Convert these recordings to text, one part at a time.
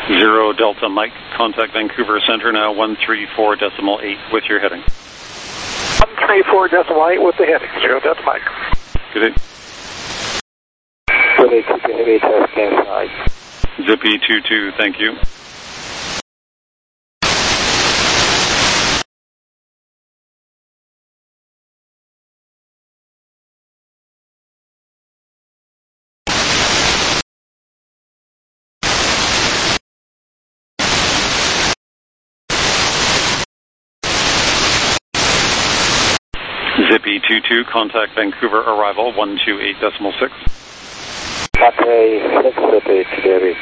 0 Delta Mike, contact Vancouver Center now 134.8 with your heading. 134.8 with the heading, 0 Delta Mike. Good day. Good day, keep your heavy test stand side. Zippy 22, thank you. Zippy 22, contact Vancouver arrival 128.6. Cathay 6 Zippy to Derby.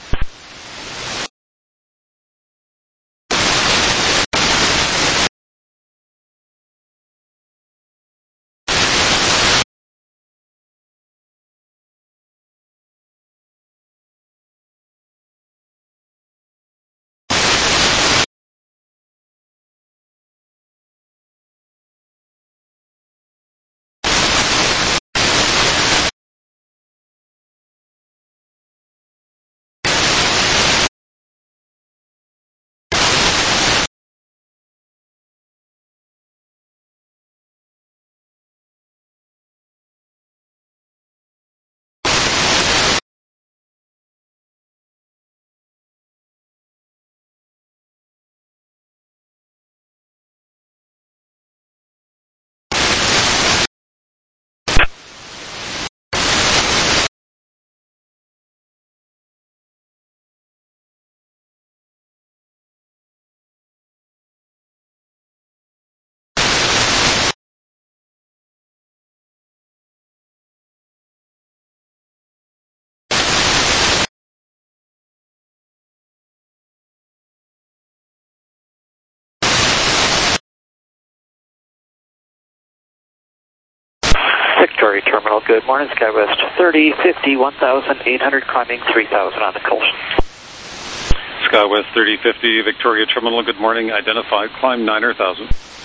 Victoria Terminal, good morning, SkyWest 3050, 1800, climbing 3000 on the coast. SkyWest 3050, Victoria Terminal, good morning, identified, climb 9,000.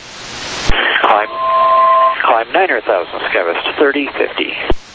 Climb 9,000, SkyWest 3050.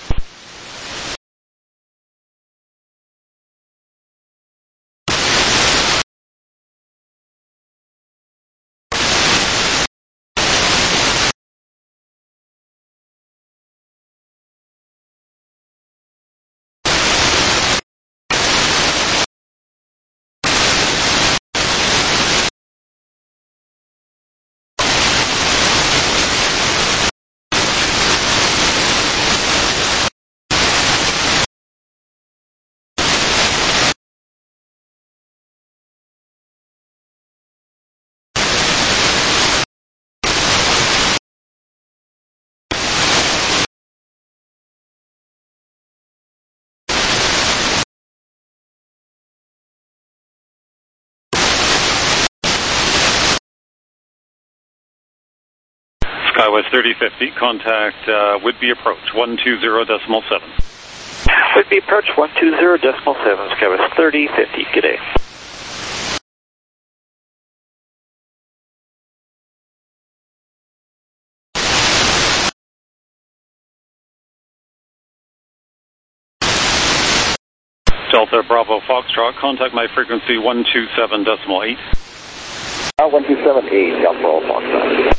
SkyWest 3050, contact Whitby approach 120.7. Whitby approach 120.7, SkyWest 3050, good day. Delta Bravo Foxtrot, contact my frequency 127.8. 127.8, Delta Bravo Foxtrot.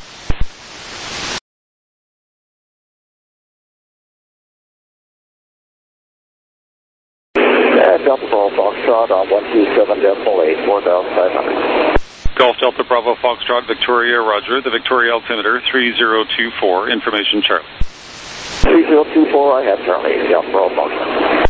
Delta Bravo Foxtrot on 127.8, 4,500. Golf Delta Bravo Foxtrot, Victoria, roger. The Victoria altimeter 3024, information Charlie. 3024, I have Charlie, Delta Bravo Foxtrot.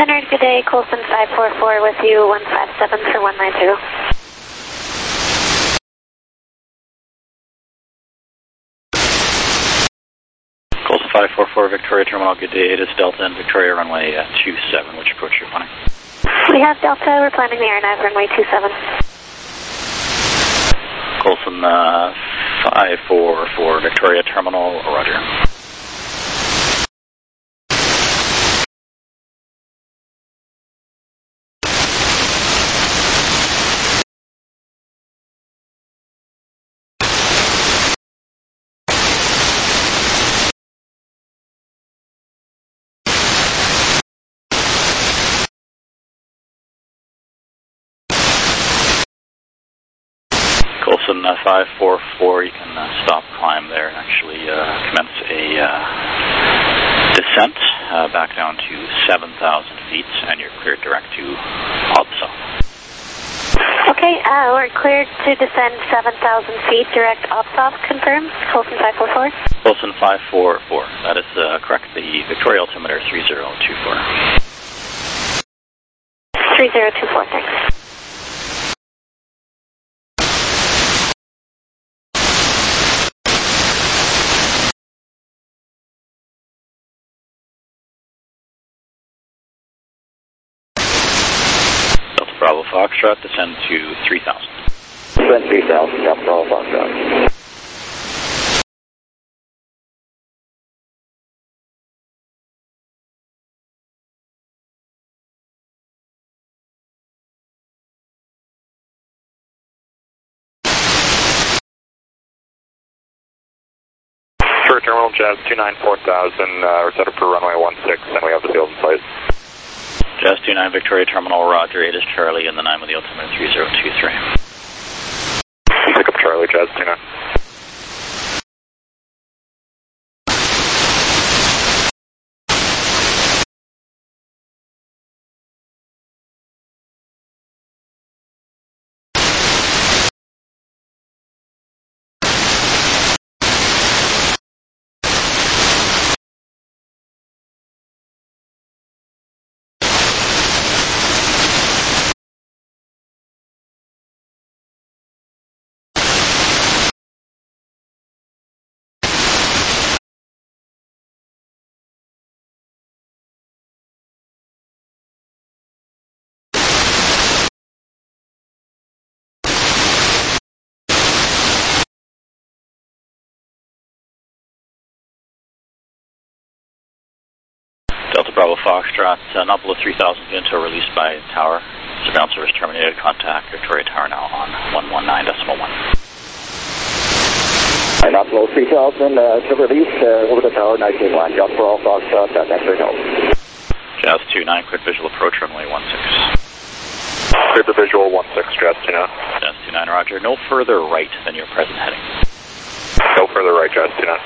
Leonard, good day. Colson 544 with you, 157 for 190. Colson 544, Victoria Terminal, good day. It is Delta and Victoria runway 27. Which approach you're planning? We have Delta. We're planning the airnav runway 27. Colson 544, Victoria Terminal, roger. Colson 544, you can stop climb there and actually commence a descent back down to 7,000 feet, and you're cleared direct to OBSA. Okay, we're cleared to descend 7,000 feet, direct OBSA, confirmed. Colson 544. Colson 544, that is correct. The Victoria altimeter 3024. 3024, thanks. Bravo Foxtrot, descend to 3,000. Descend 3,000, Delta Bravo Foxtrot. Sure, Terminal Jazz 29 4000, we're set up for runway 16, and we have the field in place. Jazz 29 Victoria Terminal, roger, 8 is Charlie, and the 9 with the altimeter 3023. Pick up Charlie, Jazz 29. Delta Bravo Foxtrot, not below 3,000 feet until released by tower. Surveillance service terminated. Contact Victoria Tower now on 119.1. Not below 3,000, to release over the tower, 19-1. Delta Bravo Foxtrot, next signal. Jazz 29, quick visual approach runway 16. Clear the visual 16, Jazz 29. Jazz 29, roger. No further right than your present heading. No further right, Jazz 29.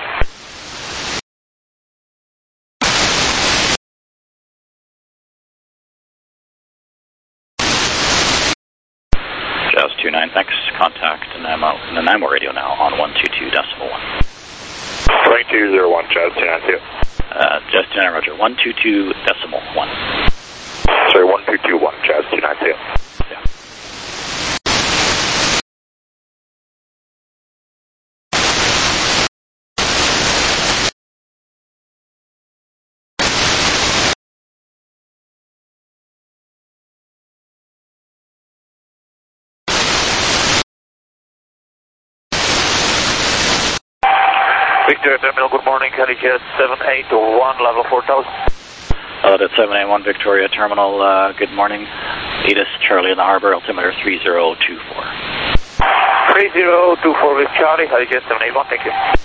Jazz 29, thanks. Contact Nanaimo radio now on 122.1. 2201, Jazz 29, see you. Jazz 29, roger. 122.1. Sorry, 1221, Jazz 29, see you. Yeah. Victoria Terminal, good morning. Helijet 781, level 4000. That's 781 Victoria Terminal, good morning. 8 is Charlie in the harbor, altimeter 3024. 3024 with Charlie, Helijet 781, thank you.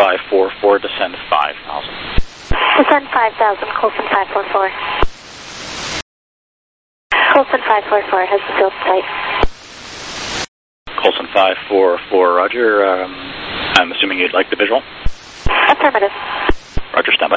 544, descend 5,000. Descend 5,000, Colson 544. Colson 544 has the field sight. Colson 544, roger. I'm assuming you'd like the visual? Affirmative. Roger, standby.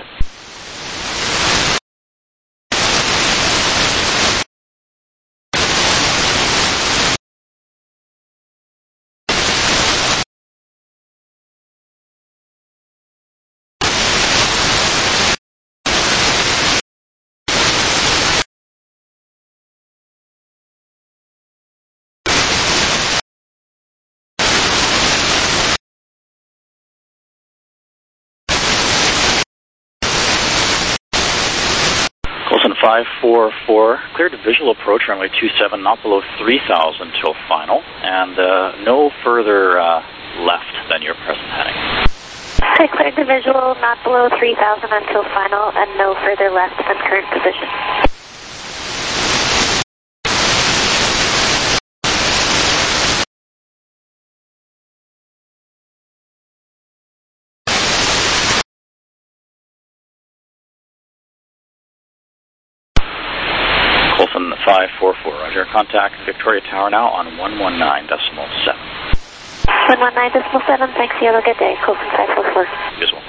Colson 544, cleared to visual approach runway 27, not below 3,000 till final, and no further left than your present heading. Okay, cleared to visual, not below 3,000 until final, and no further left than current position. Colson 544, roger. Contact Victoria Tower now on 119.7. 119.7, thanks, you have a good day. Colson 544. As well.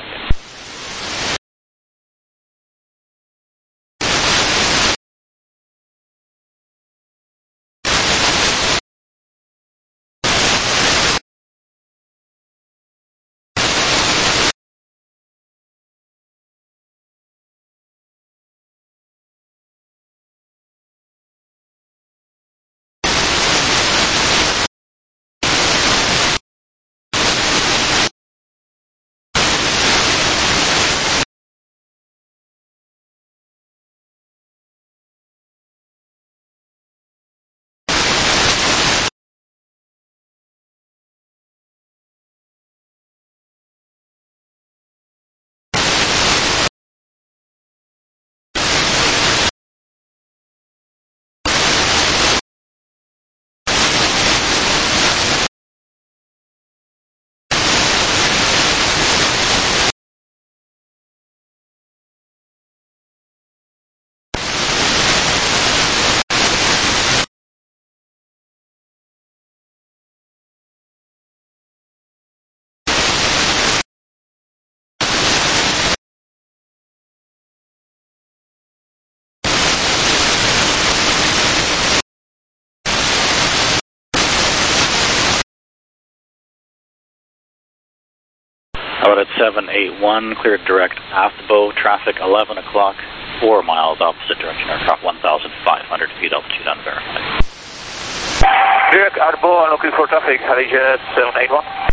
Out at 781, cleared direct Athbo, traffic 11 o'clock, 4 miles opposite direction, aircraft 1,500 feet altitude unverified. Direct Athbo, looking for traffic, Harryjet 781.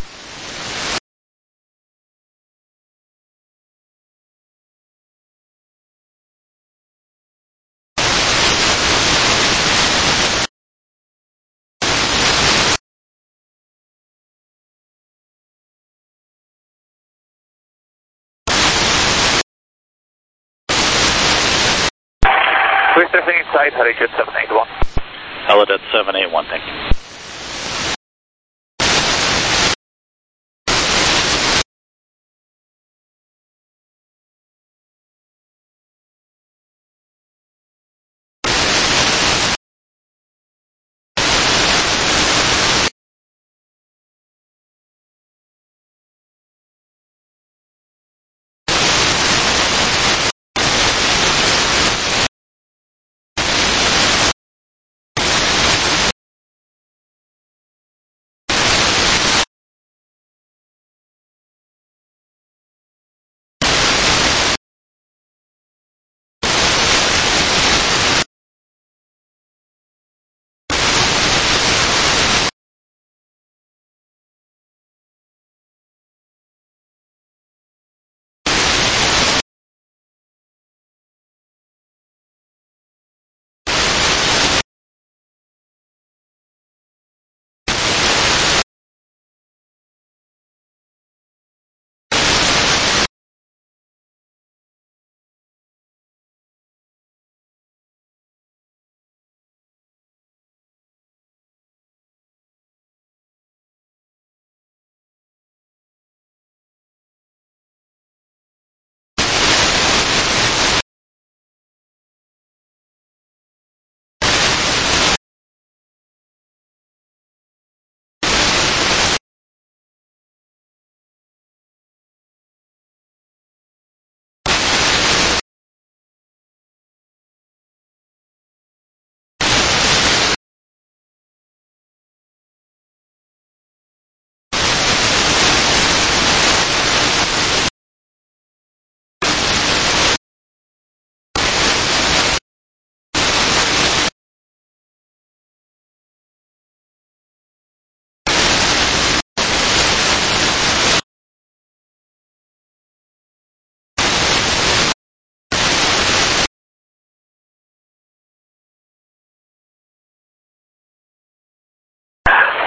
We're traffic inside, Harryjet 781. Helijet 781, thank you.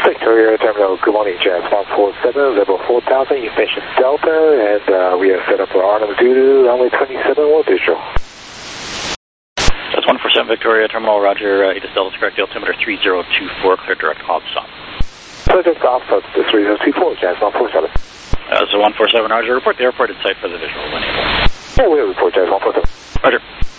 Victoria Terminal, good morning, Jazz 147, level 4000, information Delta, and we are set up for Arnhem Zulu, runway 27, all digital. That's 147 Victoria Terminal, roger, Aegis Delta, correct altimeter 3024, clear direct offstop. Subject offset to 3024, Jazz 147. So 147, roger, report the airport in sight for the visual. Yeah, we'll report Jazz 147. Roger.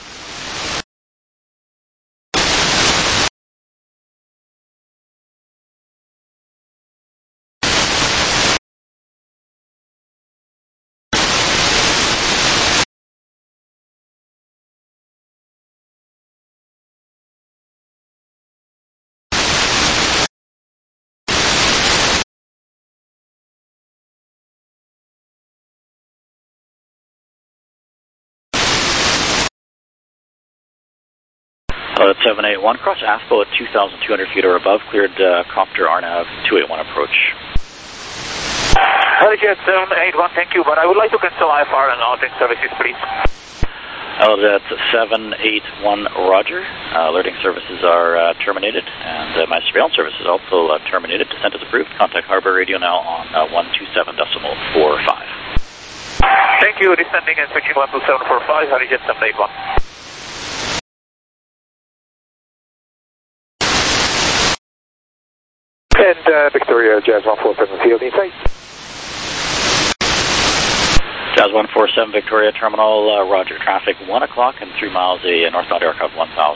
Hello, 781, cross ASPO at 2,200 feet or above, cleared copter RNAV 281 approach. Helijet 781, thank you, but I would like to cancel IFR and alerting services, please. Helijet 781, roger. Alerting services are terminated, and my surveillance service is also terminated. Descent is approved. Contact Harbor Radio now on 127.45. Thank you, descending and switching 12745, Helijet 781. And Victoria Jazz 147, field in sight. Jazz 147 Victoria Terminal, roger. Traffic 1 o'clock and 3 miles, a northbound aircraft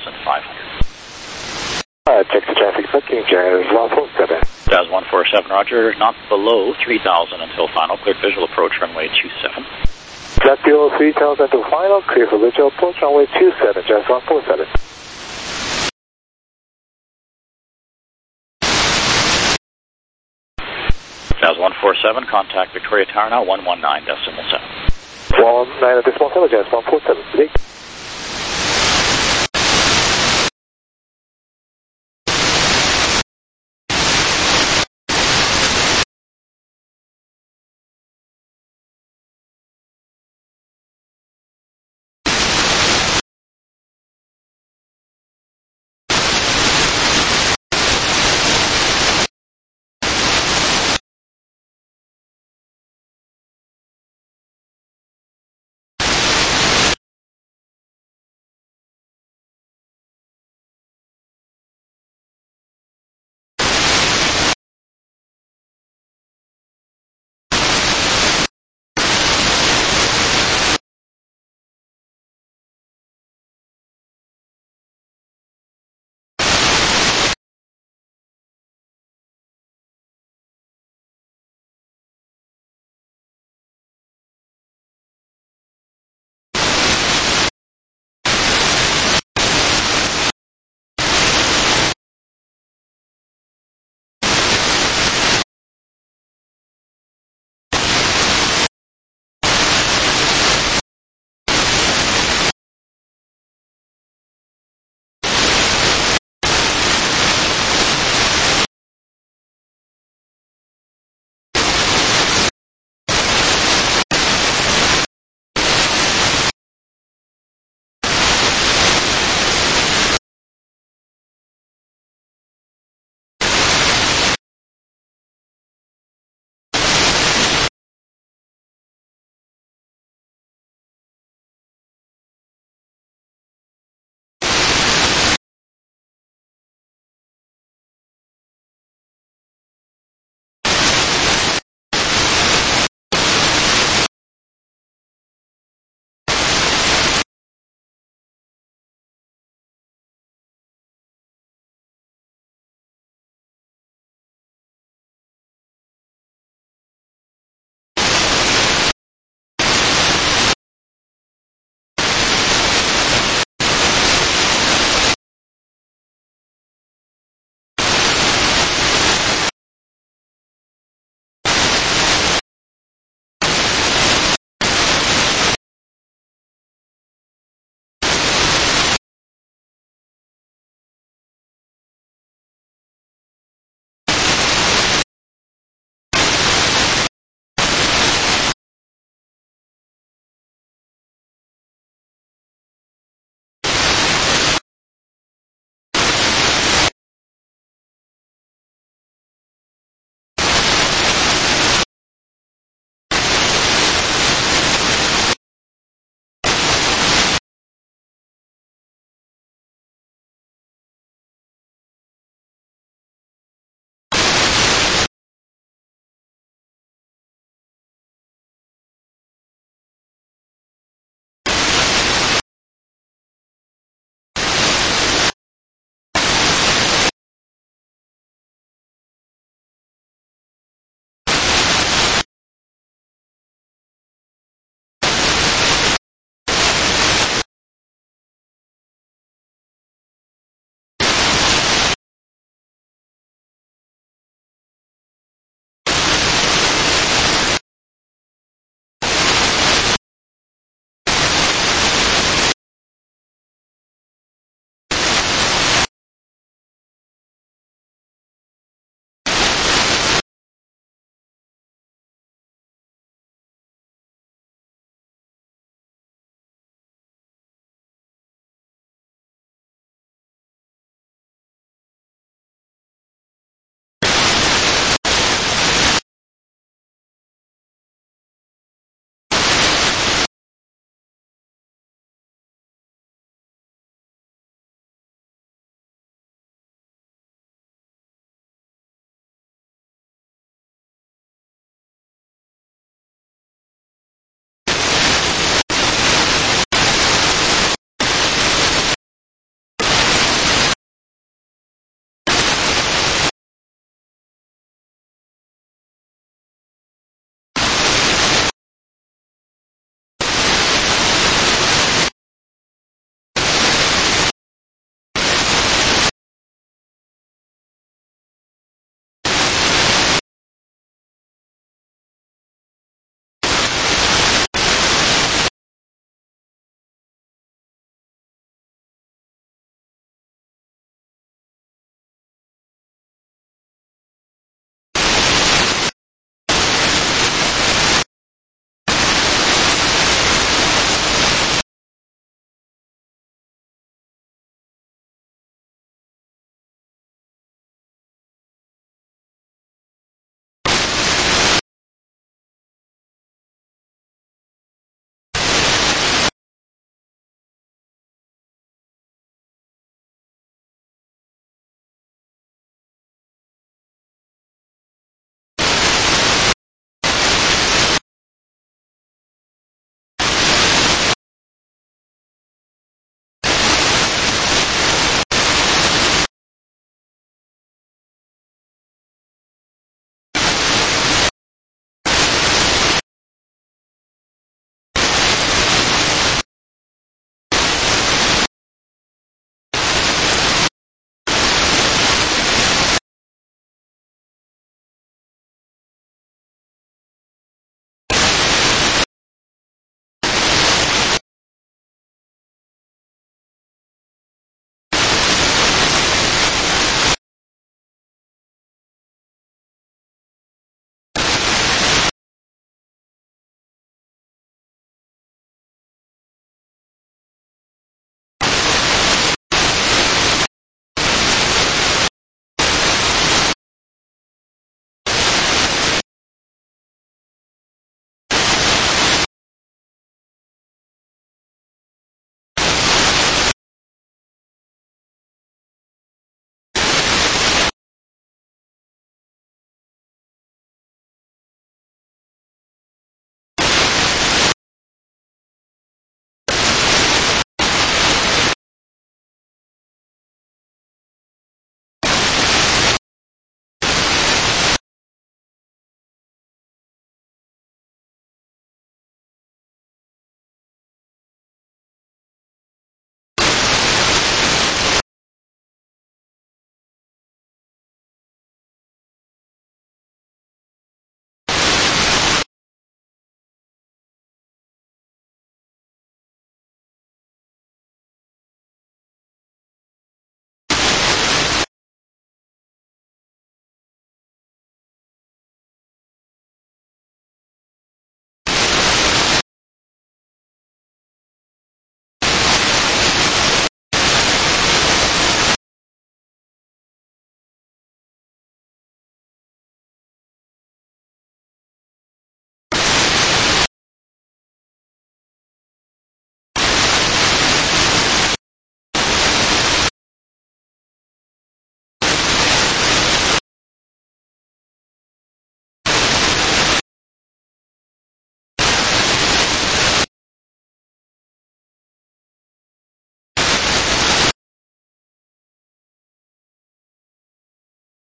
1,500. Check the traffic booking, Jazz 147. Jazz 147, roger. Not below 3,000 until final. Cleared visual approach, runway 27. Not below 3,000 until final. Clear for visual approach, runway 27, Jazz 147. Jazz 147, contact Victoria Tower now, 119.7. 19.7, Jazz 147.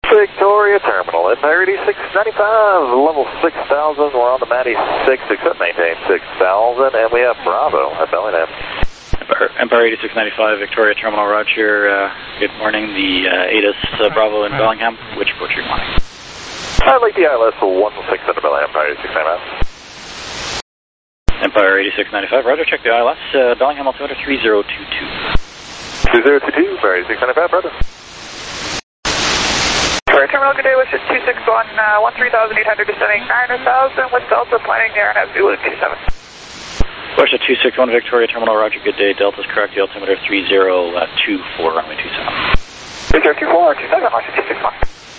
Victoria Terminal, Empire 8695, level 6,000. We're on the Matty 6, except maintain 6,000, and we have Bravo at Bellingham. Empire 8695, Victoria Terminal, Roger. Good morning. The ATIS Bravo in Bellingham. Which approach are you wanting? I'd like the ILS 16 into Bellingham, Empire 8695. Empire 8695, Roger. Check the ILS. Bellingham altimeter 3022. 2022, Empire 8695, brother. Terminal, good day, wish it 261, 13,800, descending 9,000, with Delta planning there and have Zulu 27. Wish it 261, Victoria Terminal, Roger, good day, Delta's correct, the altimeter 3024, runway 27. 3024, 27, wish it 261.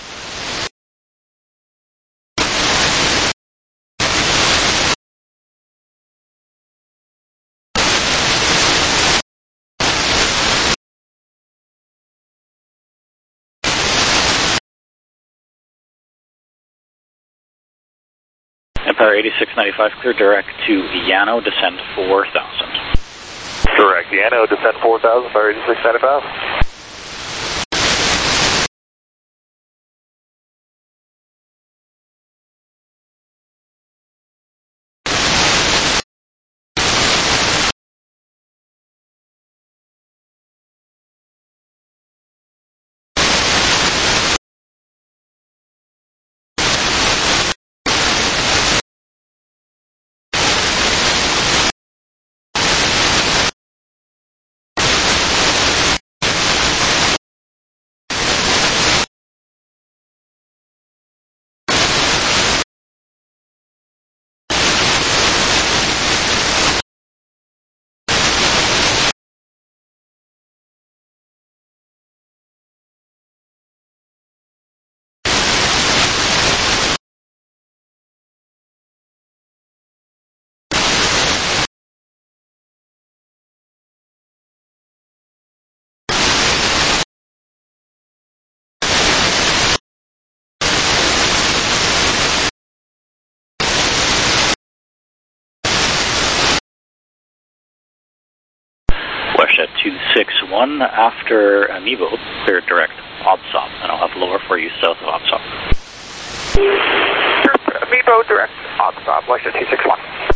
Empire 8695, clear direct to Yano, descend 4,000. Correct, Yano, descend 4,000, Empire 8695. At 261, after Amibo, clear direct OBSOP, and I'll have lower for you south of OBSOP. Amibo, direct OBSOP, wish it 261.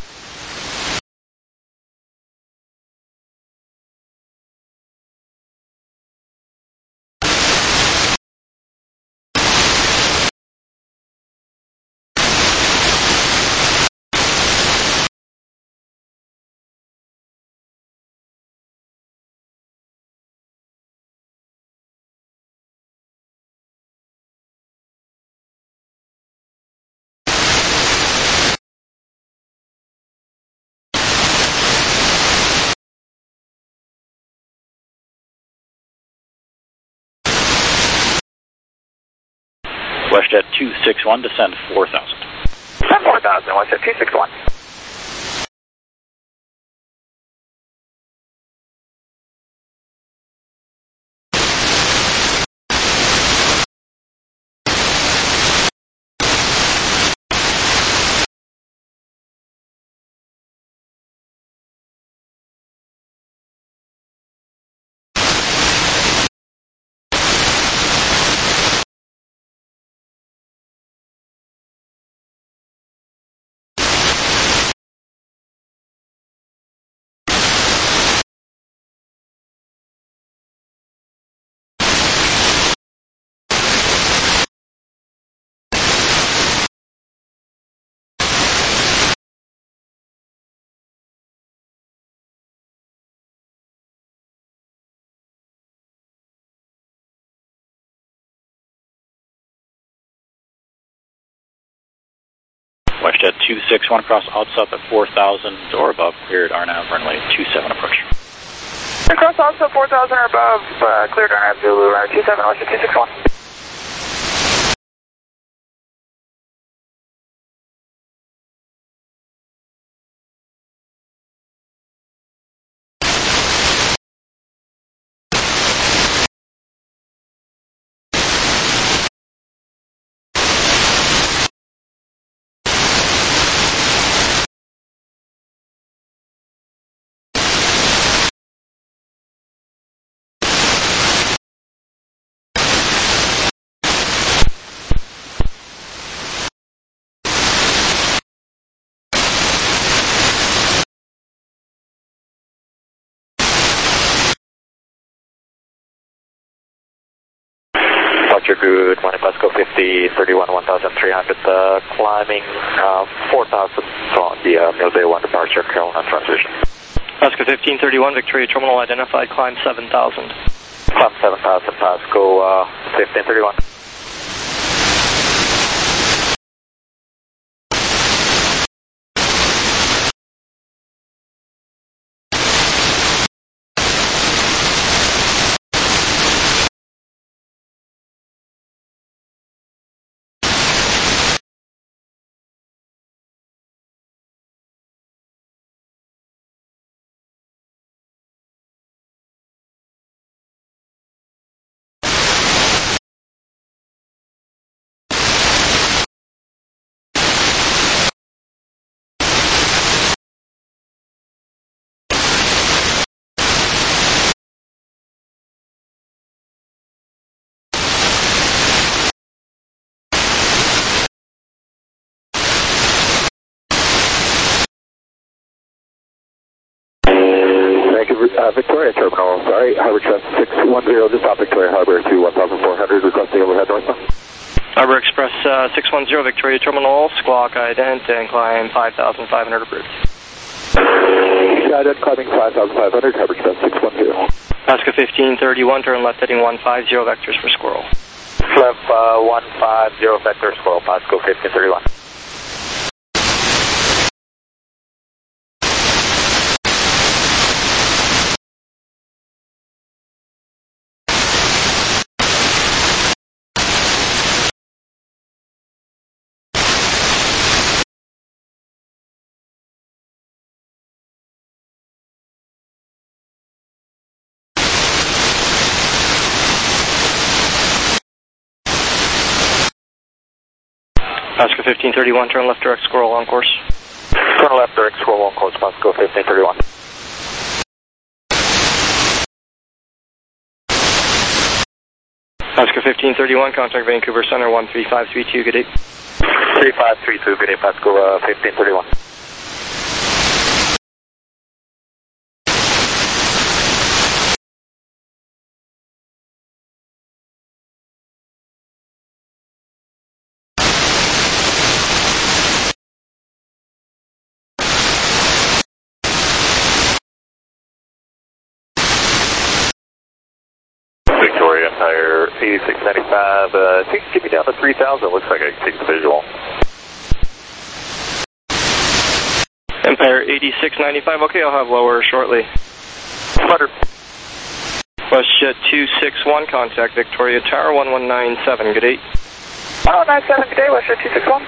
WestJet 261, descend 4,000. Descend 4,000, WestJet 261. WestJet 261 across OBSOP at 4,000 or above, cleared RNAV runway 27 approach. Across OBSOP 4,000 or above, cleared RNAV Zulu runway 27, WestJet 261. departure, good morning, Pasco 5031, 1300, climbing 4000 on the Millbay 1 departure, Carolina transition. Pasco 1531, Victoria Terminal identified, climb 7000. Climb 7000, Pasco 1531. Victoria Terminal, sorry, Harbor Express 610, just off Victoria Harbor to 1400, requesting overhead northbound. Harbor Express 610, Victoria Terminal, squawk ident and climb 5,500 approved. Ident climbing 5,500, Harbor Express 610. Pasco 1531, turn left heading 150, vectors for Squirrel. Left 150, vector Squirrel, Pasco 1531. Pasco 1531, turn left direct Squirrel on course. Turn left direct Squirrel on course, Pasco 1531. Pasco 1531, contact Vancouver Center 13532, good day. 3532, good day, Pasco 1531. Victoria Empire 8695, if you can get me down to 3000, looks like I can take the visual. Empire 8695, okay, I'll have lower shortly. 100. WestJet 261, contact Victoria Tower 1197, good day. 1197, good day, WestJet 261.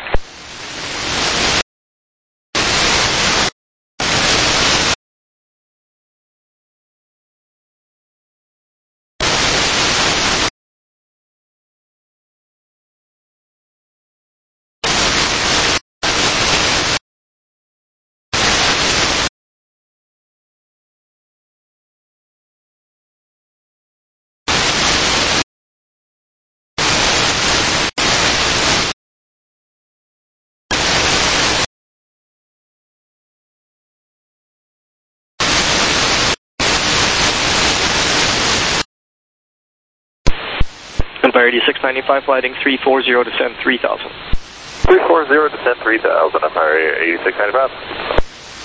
Empire 8695, flighting 340, descend 3000. 340, descend 3000, Empire 8695.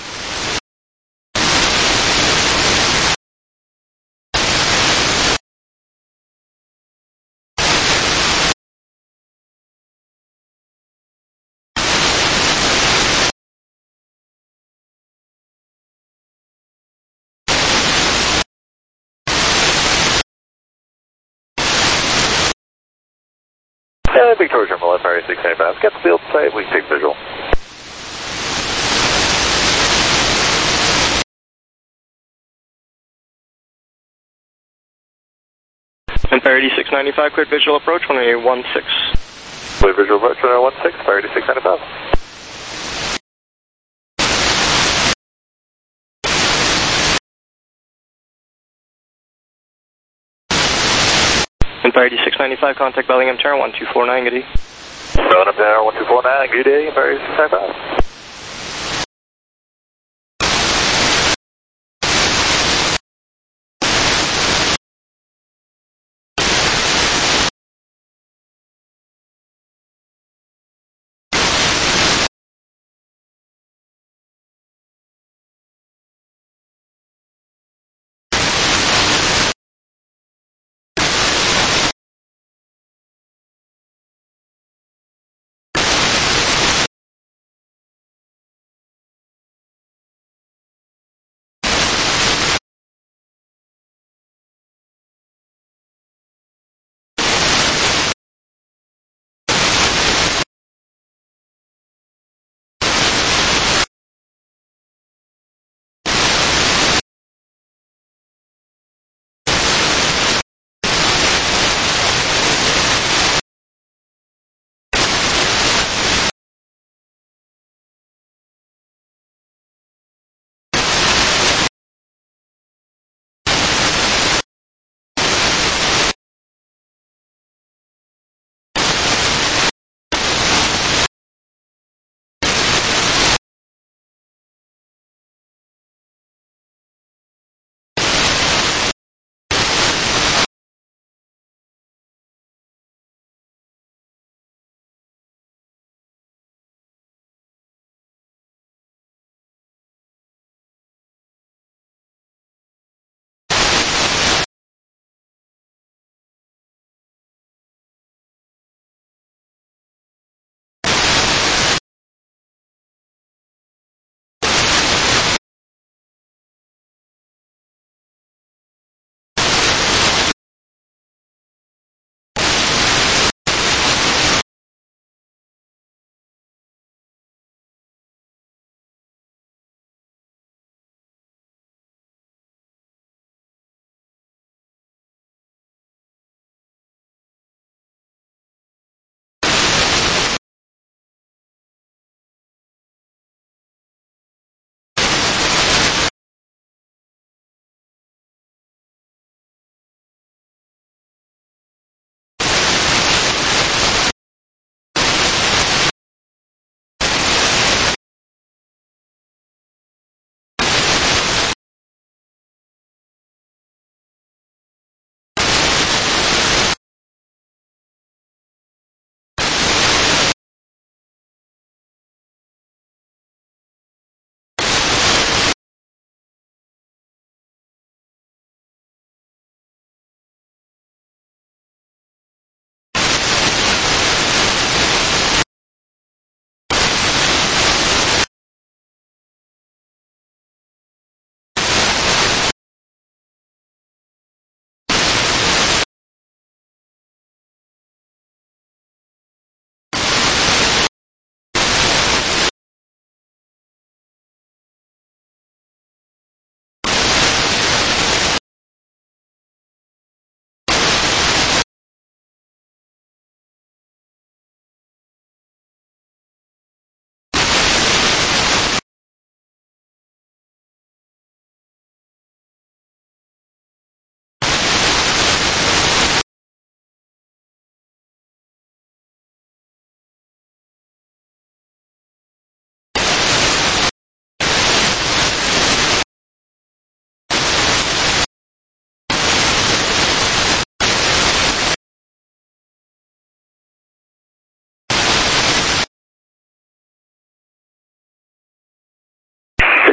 Victoria Terminal, Empire 8695. Get the field site, we can take visual. Empire 8695, cleared visual approach, 1816. Clear visual approach, 1816, Empire 8695. Empire 8695, contact Bellingham Tower 1249, good day. Bellingham Tower 1249, good day, Empire 8695.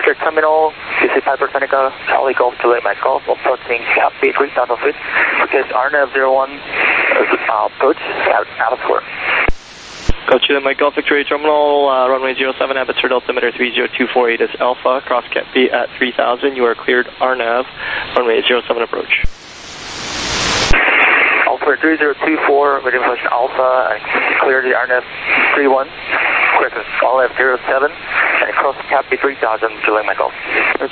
Vector Terminal, this is Hypersonica, Charlie Golf Juliet Mike Golf, approaching Copy 3000 feet, because RNAV 01 approach out of square. Go Juliet Mike Golf, Victoria Terminal, runway 07, atmosphere altimeter 30248 is Alpha, cross Cat B at 3000, you are cleared RNAV, runway 07 approach. Alpha 3024, medium function Alpha, clear the RNAV 31, clear to RNAV 07, and cross Cap B 3000, Juliet Mike Golf. Approach.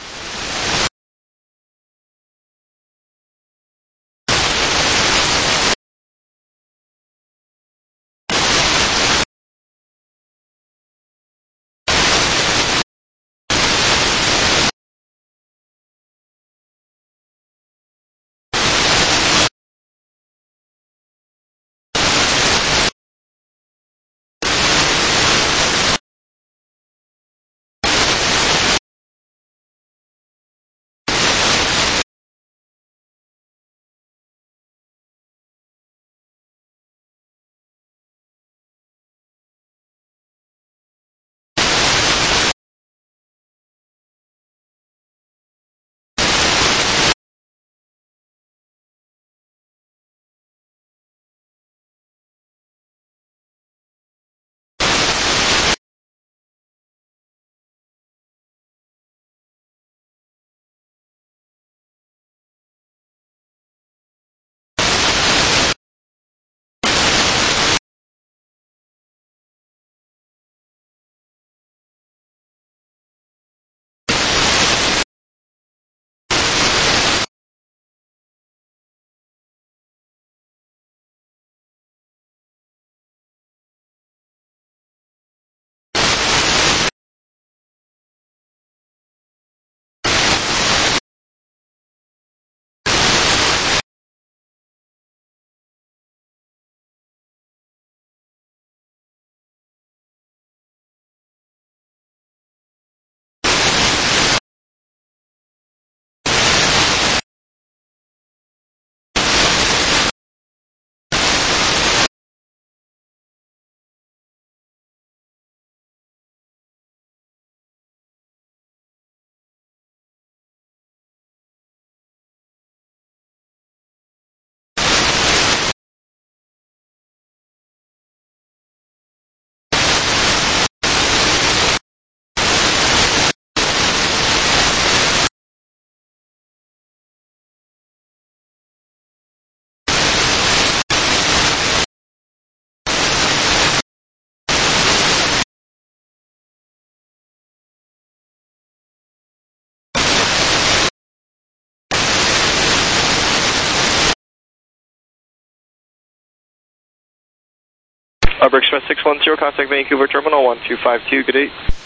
Arbor Express 610, contact Vancouver Terminal 1252, good day.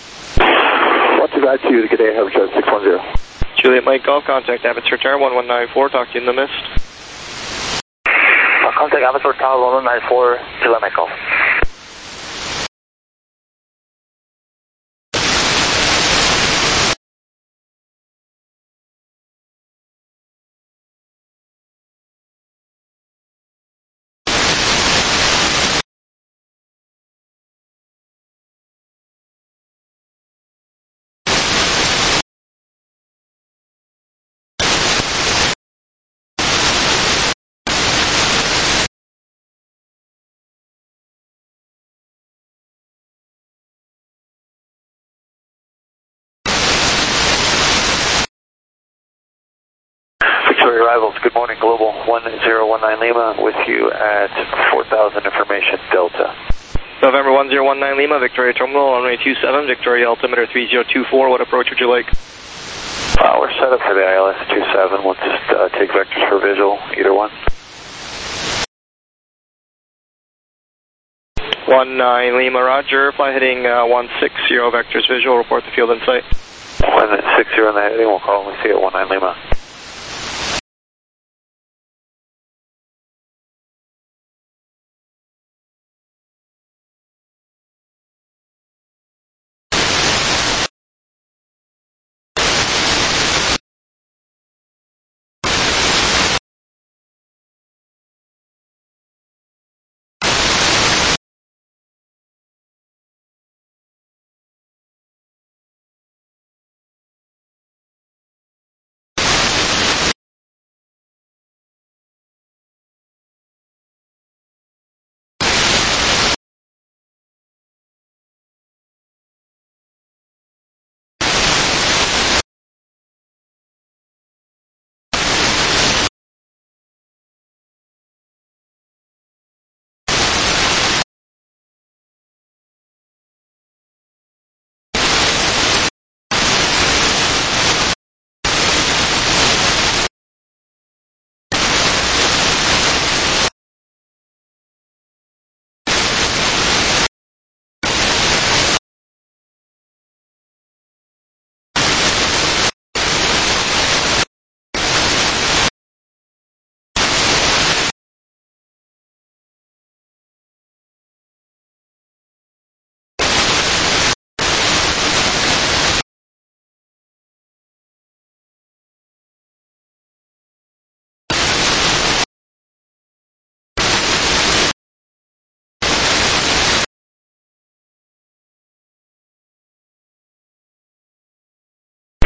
1252, good day, Arbor Express 610. Juliet Mike Golf, contact Abbotsford Tower 1194, talk to you in the mist. Contact Abbotsford Tower 1194, Juliet Mike Golf. Victoria Arrivals, good morning, Global 1019 Lima, with you at 4000 information Delta. November 1019 Lima, Victoria Terminal, runway 27, Victoria altimeter 3024, what approach would you like? We're set up for the ILS 27, we'll just take vectors for visual, either one. 19 Lima, roger, fly heading 160, vectors visual, report the field in sight. 160 on the heading, we'll call and we see at 19 Lima.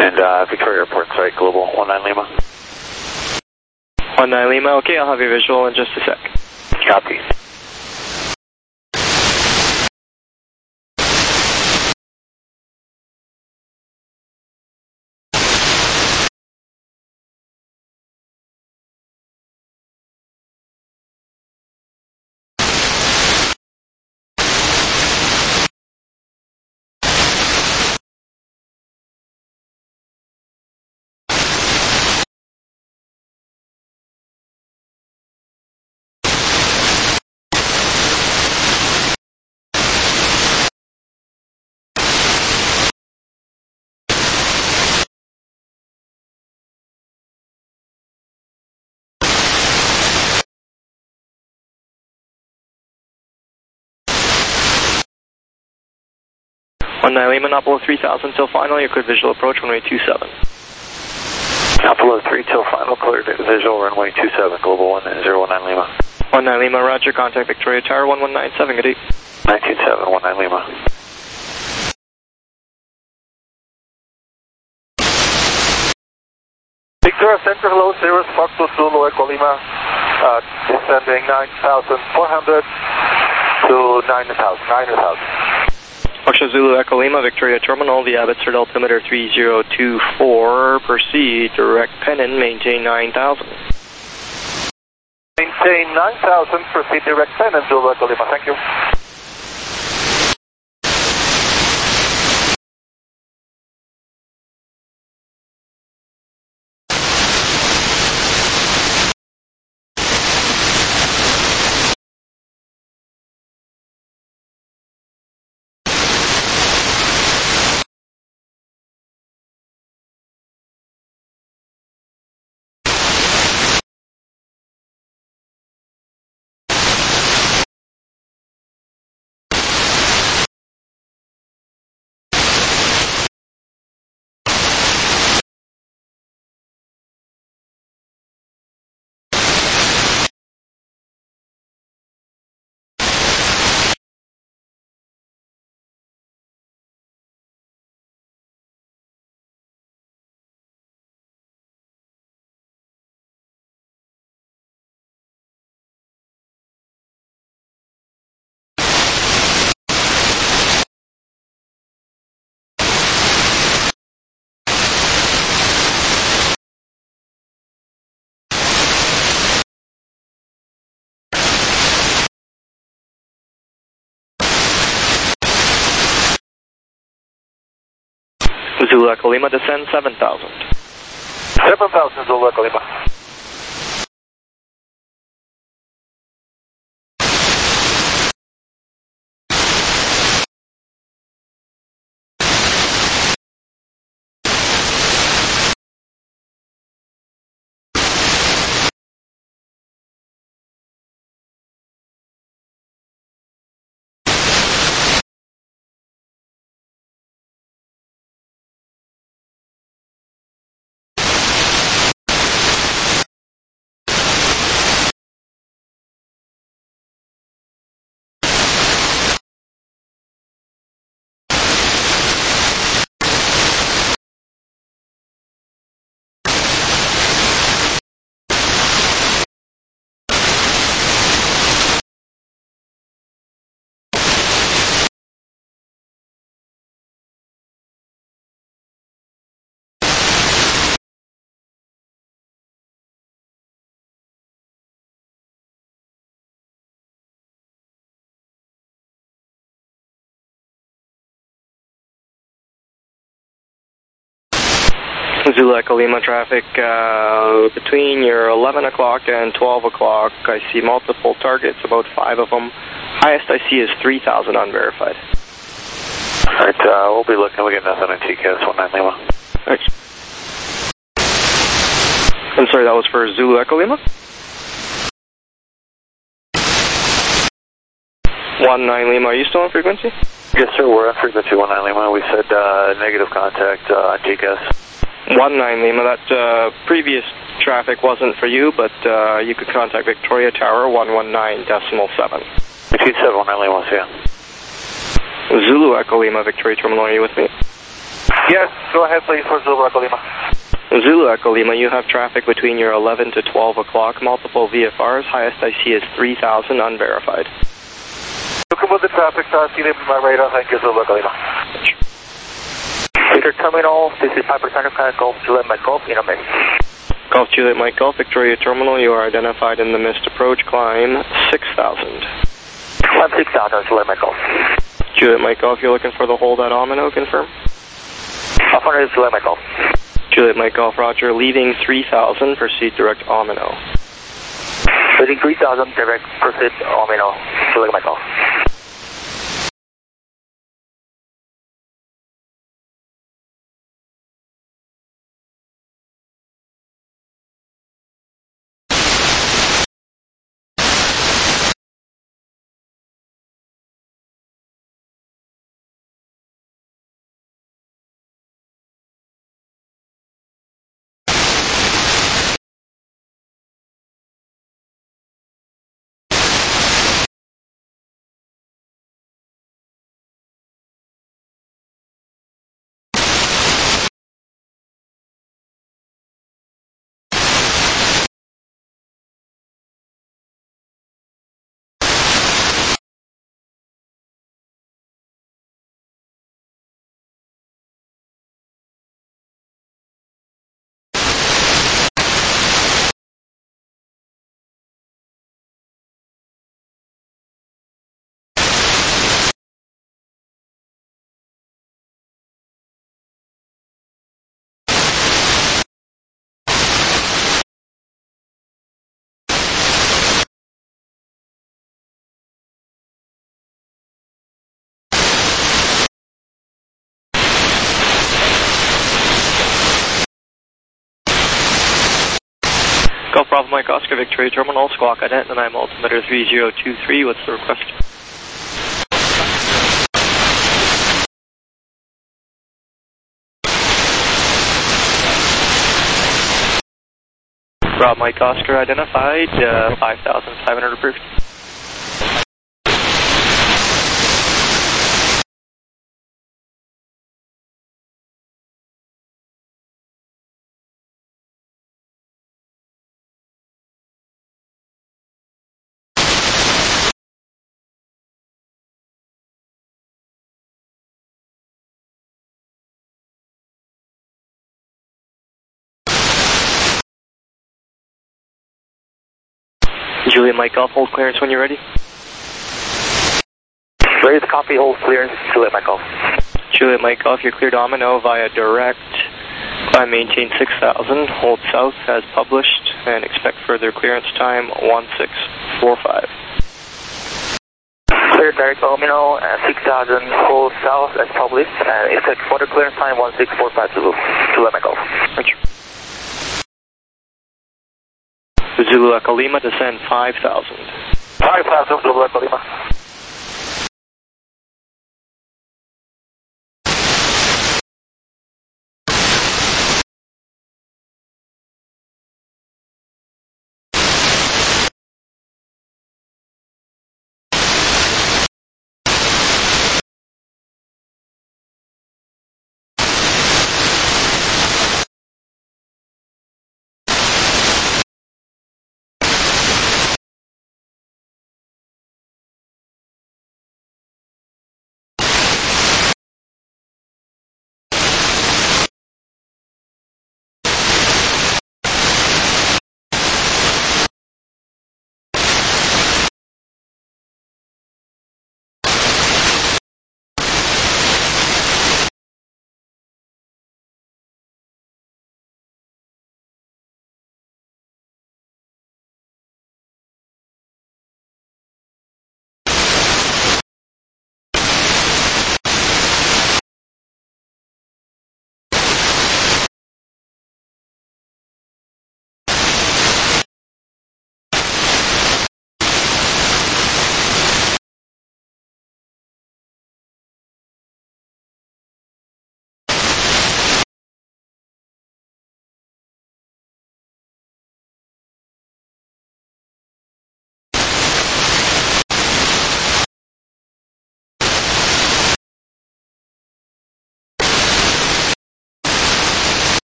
And Victoria Airport, sorry, Global 19 Lima. 19 Lima, okay, I'll have your visual in just a sec. Copy. Lima, Apollo 3000 till final, your cleared visual approach, runway 27. Apollo 3 till final, cleared visual, runway 27, Global 119 Lima. 19 Lima, roger, contact Victoria Tower, 1197, good day. 197, 19 Lima. Victoria Center, hello, Cirrus Foxtrot Zulu Echo Lima, descending 9,400 to 9,000. Foxtrot Zulu Echo Lima, Victoria Terminal, the Abbotsford altimeter 3024, proceed, direct pennant, maintain 9,000. Maintain 9,000, proceed direct pennant, Zulu Echo Lima, thank you. Zulu Echo Lima, descend 7,000. 7,000, Zulu Echo Lima. Zulu Echo Lima traffic, between your 11 o'clock and 12 o'clock, I see multiple targets, about 5 of them. Highest I see is 3,000 unverified. Alright, we'll be looking, we get nothing on TCAS 19 Lima. Thanks. I'm sorry, that was for Zulu Echo Lima? 19 Lima, are you still on frequency? Yes sir, we're on frequency 19 Lima. We said negative contact on TCAS. 19 Lima, that previous traffic wasn't for you, but you could contact Victoria Tower 119.7. 19 Lima, see ya. Zulu Echo Lima, Victoria Terminal, are you with me? Yes, go ahead please for Zulu Echo Lima. Zulu Echo Lima, you have traffic between your 11 to 12 o'clock, multiple VFRs, highest I see is 3,000, unverified. Looking for the traffic, see them in my radar, thank you, Zulu Echo Lima. Victor Terminal, this is 5% Golf Juliet Mike Golf, in a minute. Golf Juliet Mike Golf, Victoria Terminal, you are identified in the missed approach, climb 6,000. Climb 6,000, Juliet Mike Golf. Juliet Mike Golf, you're looking for the hold at Omino, confirm? Affirmative, Juliet Mike Golf. Juliet Mike Golf, roger, leaving 3,000, proceed direct Omino. Leaving 3,000, direct, proceed Omino, Juliet Mike Golf. Golf Bravo Mike Oscar, Victoria Terminal, squawk ident, and I'm altimeter 3023. What's the request? Bravo Mike Oscar identified, 5,500 approved. Juliet Mike Golf, hold clearance when you're ready. Ready to copy, hold clearance, Juliet Mike Golf. Juliet Mike Golf, you're cleared Omino via direct. Climb maintain 6,000, hold south as published, and expect further clearance time 1645. Clear direct Omino, 6,000, hold south as published, and expect further clearance time 1645 Zulu. Juliet Mike Golf. Roger. Zulu Echo Lima, descend 5,000. 5,000, Zulu Echo Lima.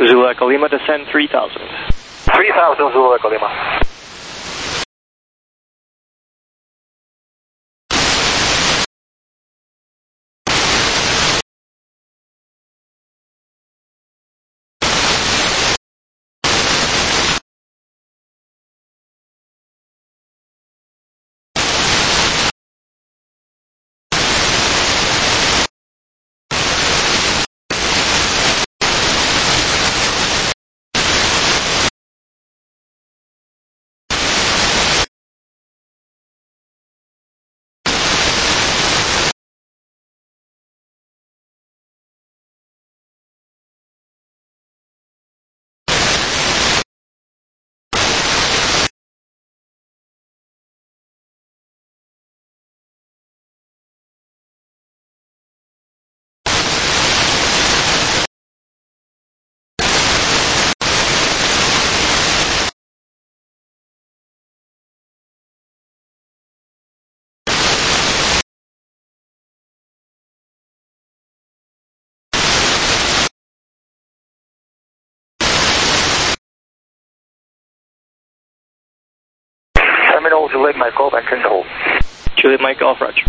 Zulu Echo Lima, descend 3,000. 3,000 Zulu Echo Lima. Terminal Juliet Mike Golf and control. Juliet Mike Golf, roger.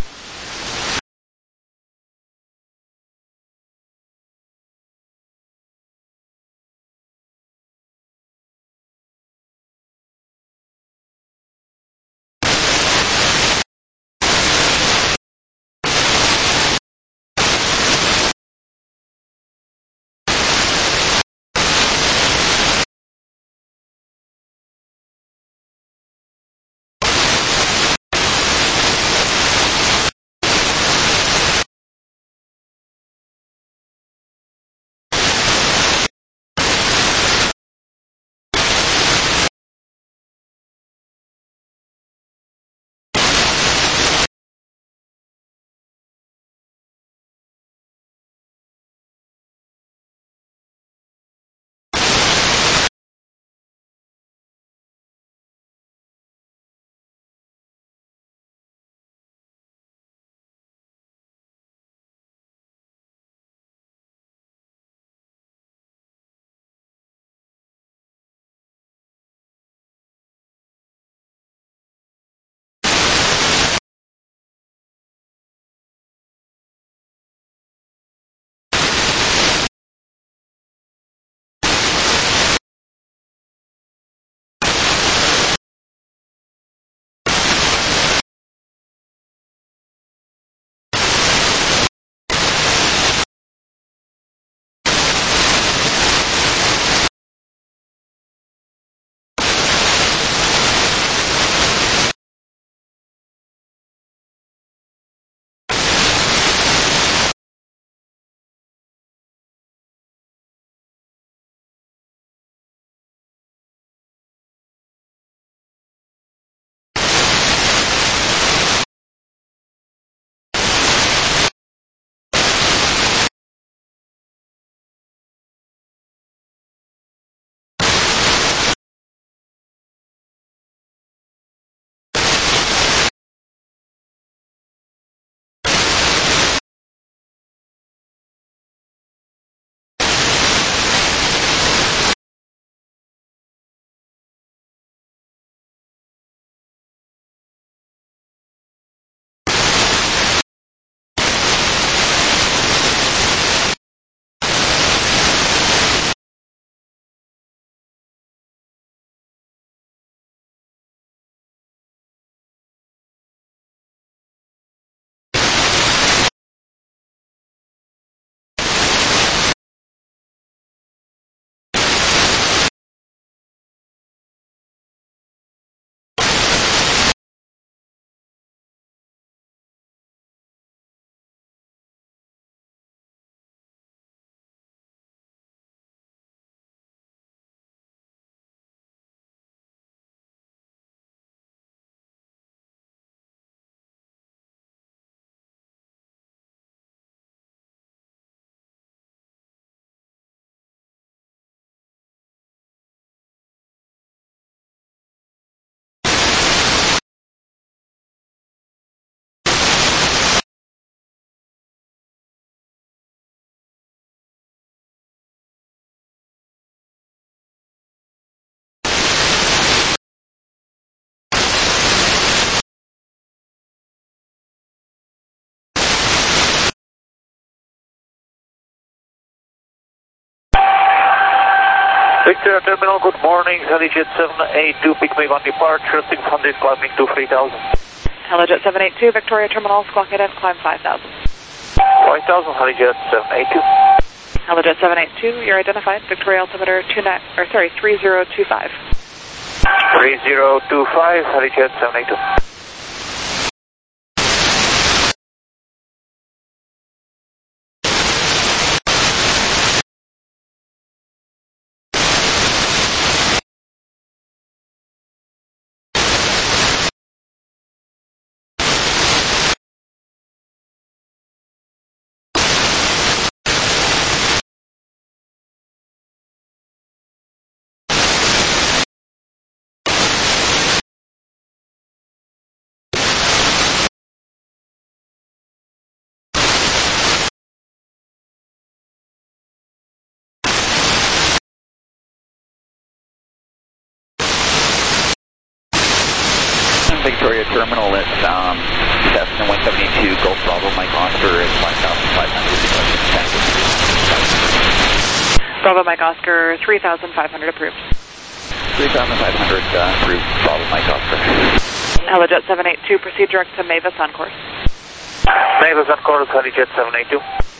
Victoria Terminal, good morning. Helijet 782, pick me on departure, 600, climbing to 3000. Helijet 782, Victoria Terminal, squawk it in, climb 5000. 5000, Helijet 782. Helijet 782, you're identified, Victoria altimeter 3025. 3025, Helijet 782. Victoria Terminal at Cessna 172, Gulf Bravo, Mike Oscar at 5,500. Bravo Mike Oscar, 3,500 approved. 3,500 approved, Bravo Mike Oscar. Helijet 782, proceed direct to Mavis on course. Mavis on course, Helijet 782.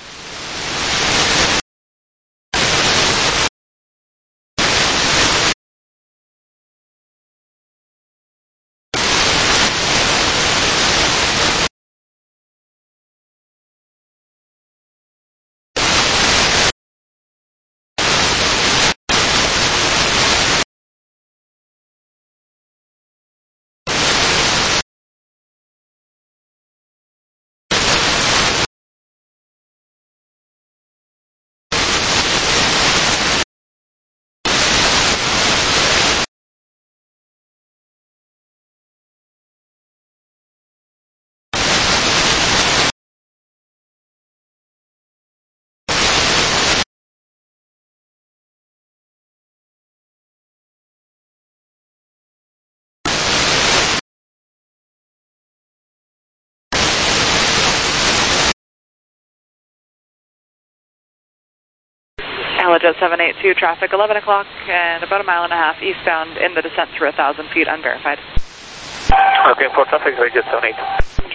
Helijet 782, traffic 11 o'clock and about a mile and a half eastbound in the descent through 1,000 feet, unverified. Okay, for traffic, Helijet 782.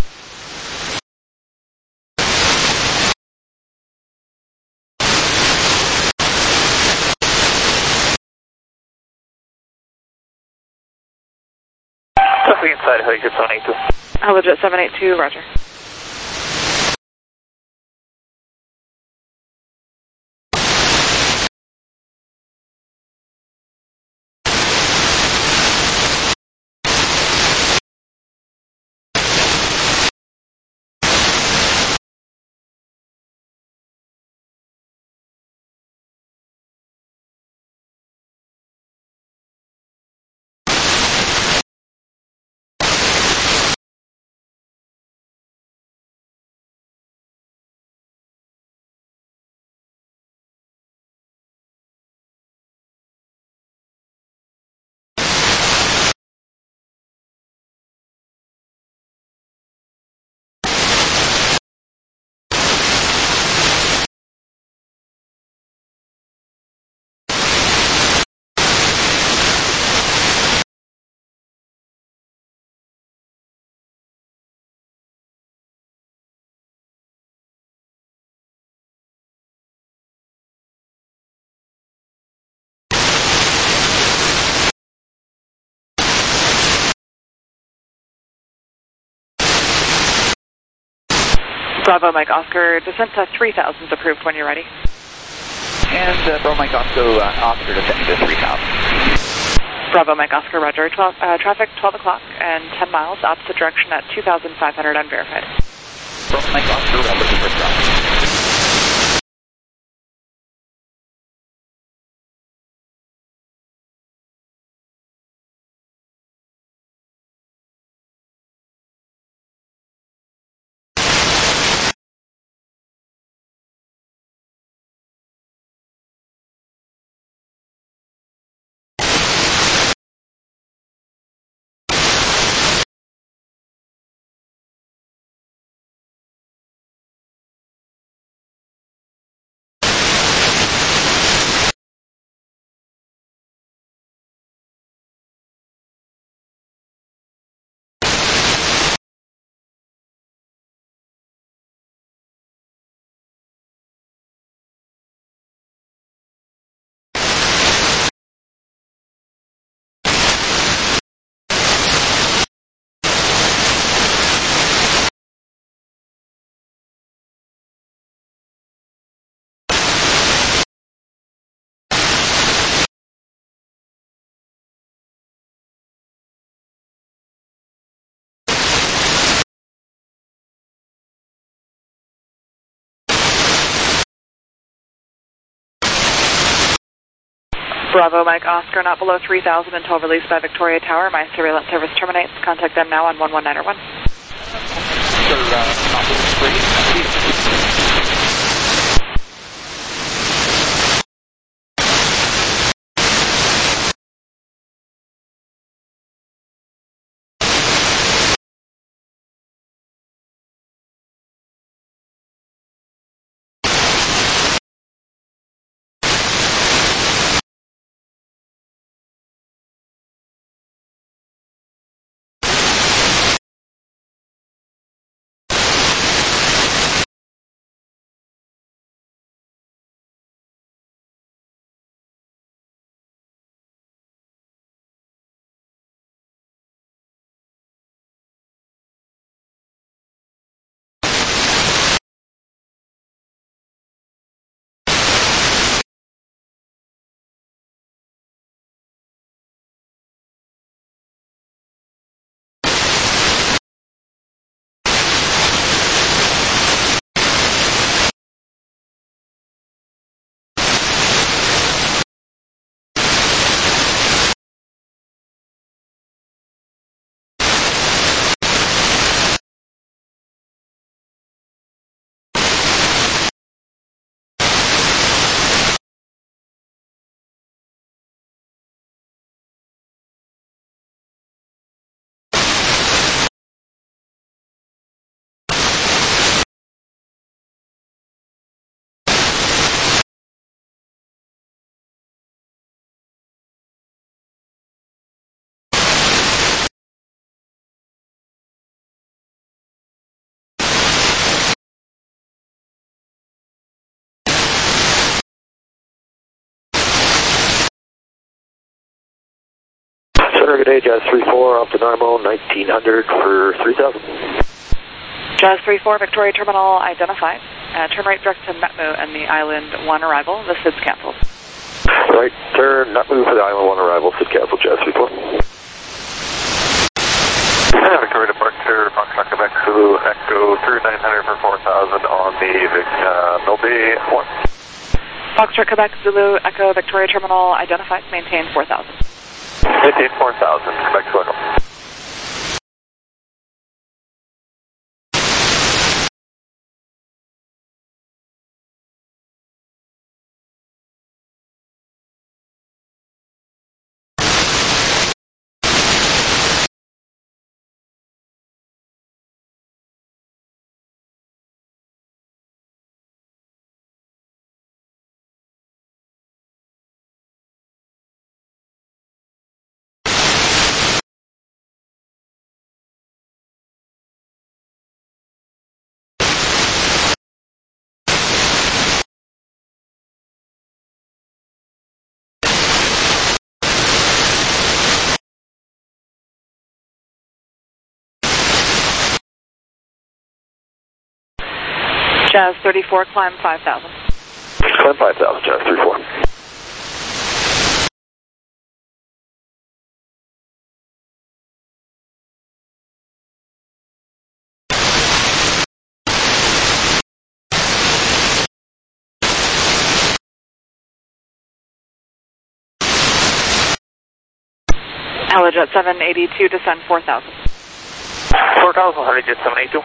Traffic inside, Helijet 782. Helijet 782, roger. Bravo Mike Oscar, descent to 3,000 is approved when you're ready. And Bravo Mike Oscar descending to 3,000. Bravo Mike Oscar, roger. Traffic 12 o'clock and 10 miles, opposite direction at 2,500 unverified. Bravo Mike Oscar, looking for traffic. Bravo, Mike Oscar, not below 3,000 until released by Victoria Tower. My surveillance service terminates. Contact them now on 11901. Not below 3. Center, good day, Jazz 34 off Dynamo, 1900 for 3,000. Jazz 34, Victoria Terminal identified. Turn right direct to Nutmu and the Island 1 arrival. The SID's canceled. Right, turn Nutmu for the Island 1 arrival, SID canceled, Jazz 34. Victoria departure, Foxtrot Quebec, Zulu, Echo 3900 for 4,000 on the Milby 1. Foxtrot Quebec, Zulu, Echo, Victoria Terminal identified. Maintain 4,000. Maintain 4,000, Quebec to Echo. Jazz 34, climb 5,000. Climb 5,000, Jazz 34. Helijet 782, descend 4,000. 4,000, Helijet 782.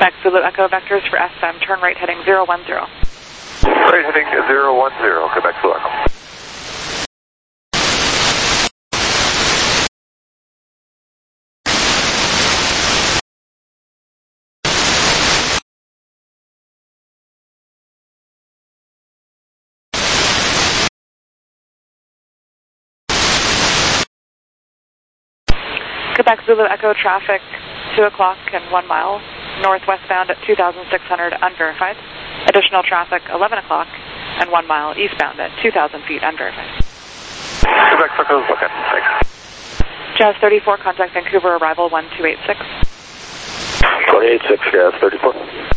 Quebec Zulu Echo vectors for FM, turn right heading 010. Right heading 010, Quebec Zulu Echo. Quebec Zulu Echo traffic 2 o'clock and 1 mile, northwestbound at 2,600 unverified. Additional traffic 11 o'clock and 1 mile eastbound at 2,000 feet unverified. Quebec Echo is looking. Thanks. Jazz 34, contact Vancouver, arrival 1286. 286, Jazz 34.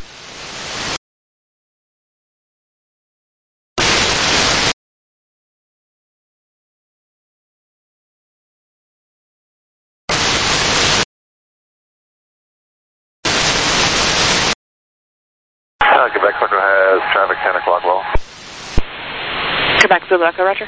Quebec Echo has traffic 10 o'clock low. Quebec Zulu Echo, roger.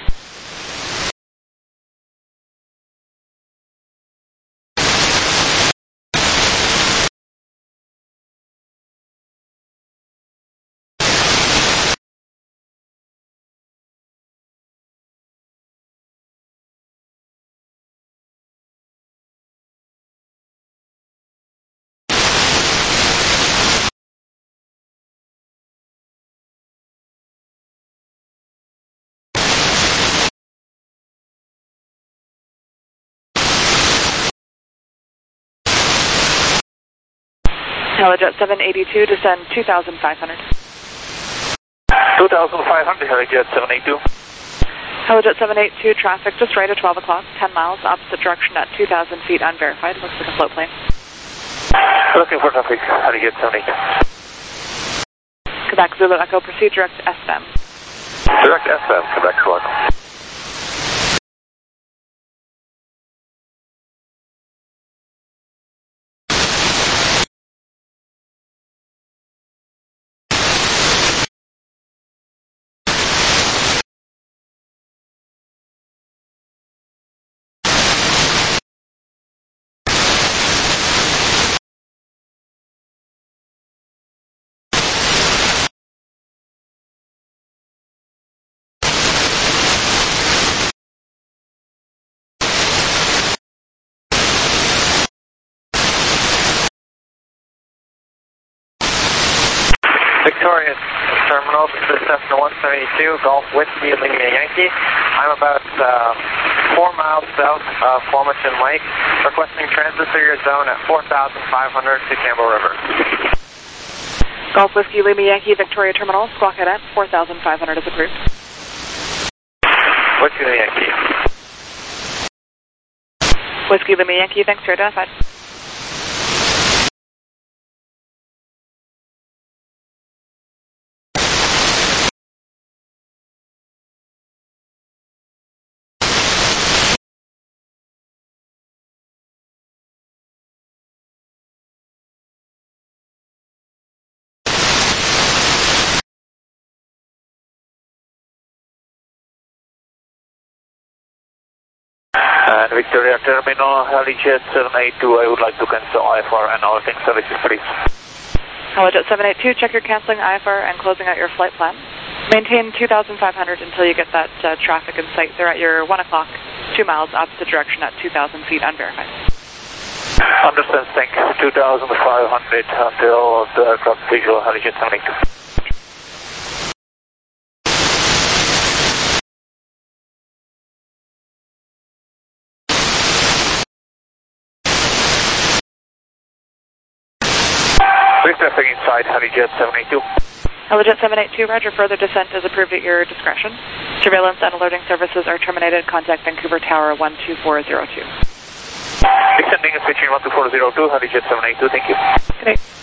Helijet 782, descend 2,500. 2,500, Helijet 782. Helijet 782, traffic just right at 12 o'clock, 10 miles, opposite direction at 2,000 feet unverified. Looks like a float plane. Looking for traffic, Helijet 782. Quebec Zulu Echo, proceed direct SM. Direct SM, Quebec Zulu Echo. Victoria Terminal, this is Cessna 172, Golf Whiskey, Lima Yankee. I'm about 4 miles south of Formation Lake, requesting transit through your zone at 4,500 to Campbell River. Golf Whiskey, Lima Yankee, Victoria Terminal, squawk head at 4,500 is approved. Whiskey, Lima Yankee. Whiskey, Lima Yankee, thanks for identified. And Victoria Terminal, Helijet 782, I would like to cancel IFR and all things services, please. Helijet 782, check your canceling IFR and closing out your flight plan. Maintain 2,500 until you get that traffic in sight. They're at your 1 o'clock, 2 miles opposite direction at 2,000 feet unverified. Understand, thank you. 2,500 until the aircraft visual Helijet 782. Please traffic inside Helijet 782. Helijet 782, roger. Further descent is approved at your discretion. Surveillance and alerting services are terminated. Contact Vancouver Tower 12402. Descending is between 12402, Helijet 782, thank you. Good day.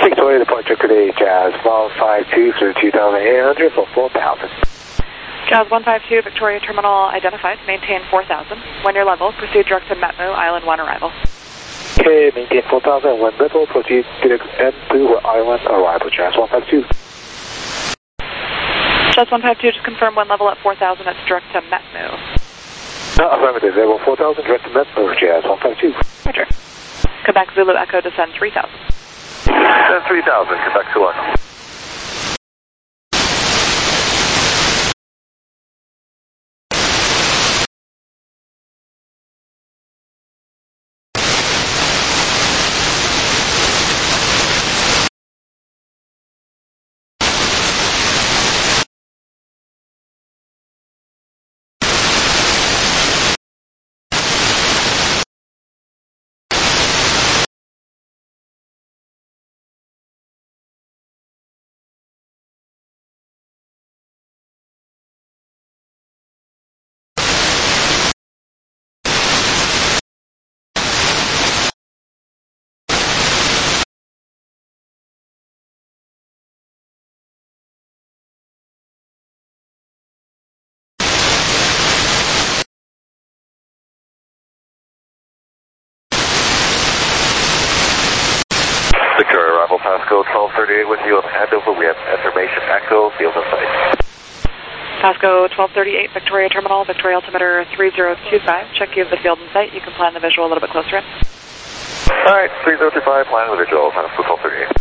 Victoria departure today, Jazz 152 through 2,800 for 4,000. Jazz 152, Victoria Terminal identified. Maintain 4,000. When you're level, proceed direct to Metmu, Island 1 arrival. Okay, maintain 4,000. When level, proceed direct M2 Island arrival, Jazz 152. Jazz 152, just confirm when level at 4,000, it's direct to Metmu. Affirmative, level 4,000, direct to Metmu, Jazz 152. Roger. Quebec Zulu Echo, descend 3,000. Descend 3,000, Quebec Zulu Echo. Victoria arrival, Pasco 1238 with you on handover. We have information echo, field in sight. Pasco 1238, Victoria Terminal, Victoria altimeter 3025. Check you have the field in sight. You can plan the visual a little bit closer in. Alright, 3025, plan the visual, Pasco 1238.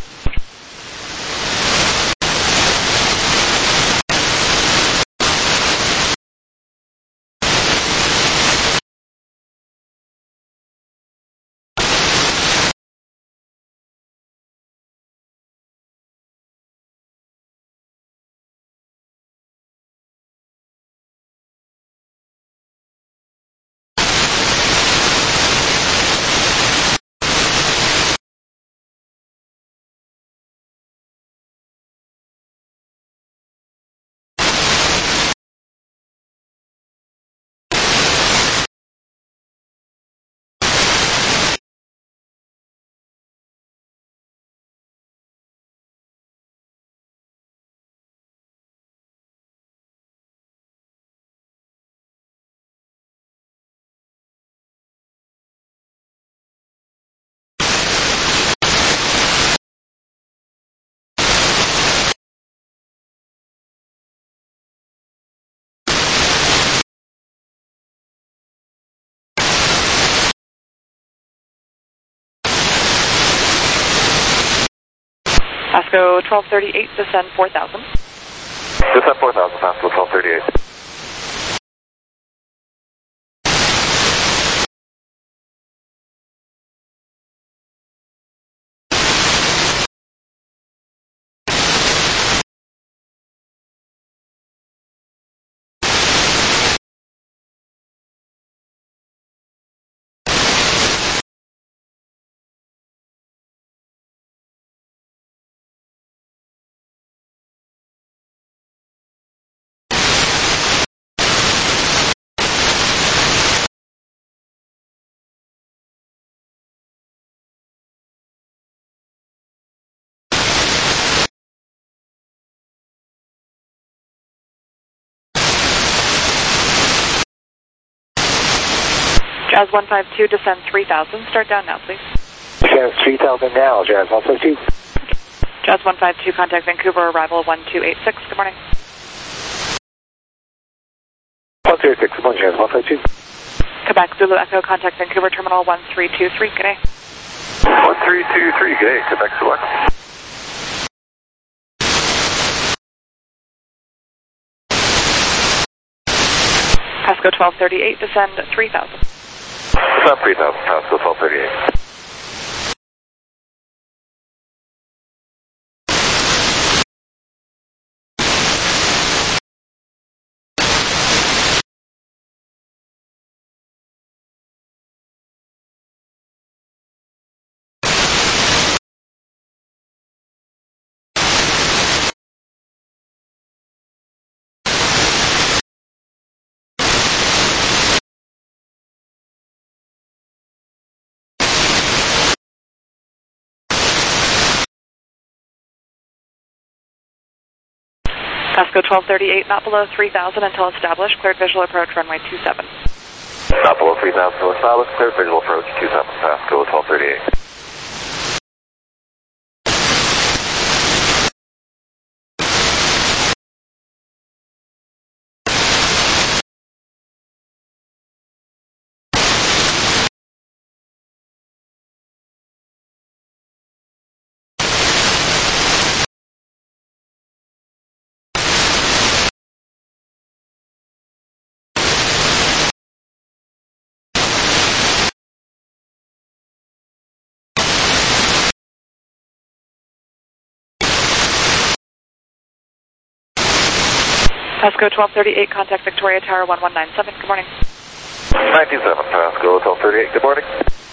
Pasco 1238, descend 4,000. Descend 4,000, Pasco 1238. Jazz 152, descend 3,000. Start down now, please. Descend 3,000 now, Jazz 152. Jazz 152, contact Vancouver, arrival 1286. Good morning. 136, good morning, Jazz 152. Quebec Zulu Echo, contact Vancouver Terminal 1323. Good day. 1323, good day, Quebec Zulu Echo. Pasco 1238, descend 3,000. Descend 3,000, Pasco 1238. Pasco 1238, not below 3,000 until established. Cleared visual approach, runway 27. Not below 3,000 until established. Cleared visual approach 27. Pasco 1238. Pasco 1238, contact Victoria Tower 1197. Good morning. 97, Pasco 1238. Good morning.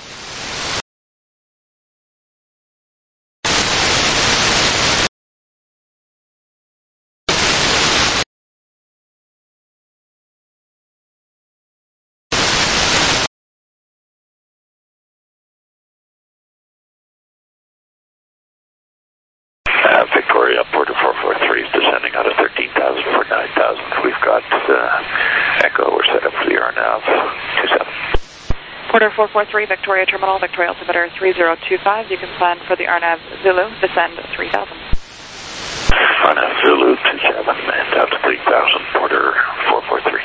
Victoria, Porter 443 is descending out of 13,000 for 9,000. We've got Echo. We're set up for the RNAV 27. Porter 443, Victoria Terminal, Victoria altimeter 3025. You can plan for the RNAV Zulu, descend 3,000. RNAV Zulu 27 and out to 3,000, Porter 443.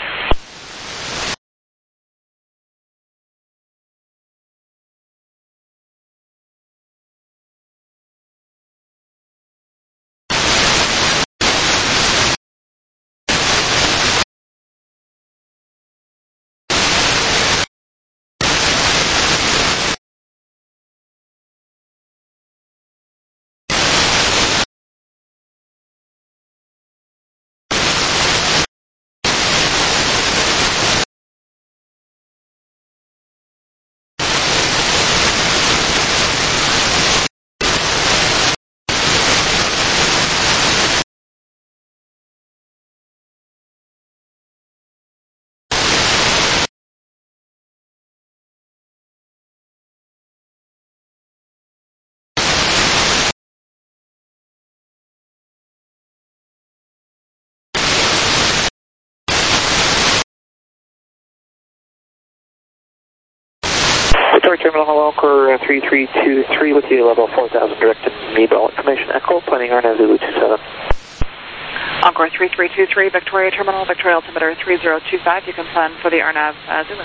Victoria Terminal, hello, Anchor 3323 with you, level 4,000, direct to Meadville. Information Echo, planning RNAV Zulu 27. Encore 3323, Victoria Terminal, Victoria altimeter 3025. You can plan for the RNAV Zulu.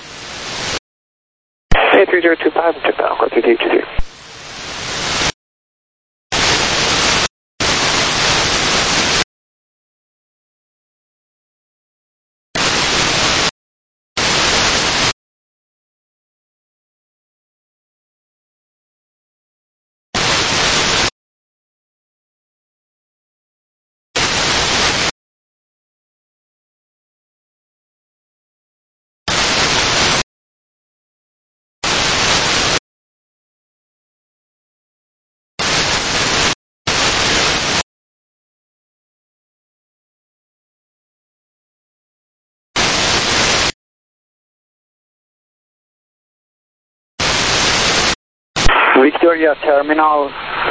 Hey, 3025, check that, Encore 3323. Victoria Terminal,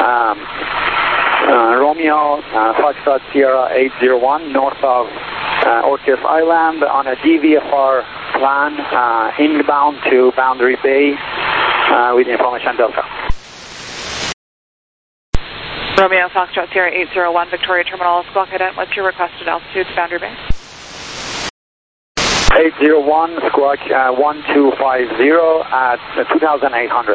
Romeo, Foxtrot Sierra 801, north of Orcas Island on a DVFR plan, inbound to Boundary Bay with information Delta. Romeo, Foxtrot Sierra 801, Victoria Terminal, squawk ident. What's your requested altitude to Boundary Bay? 801, squawk 1250 at 2,800.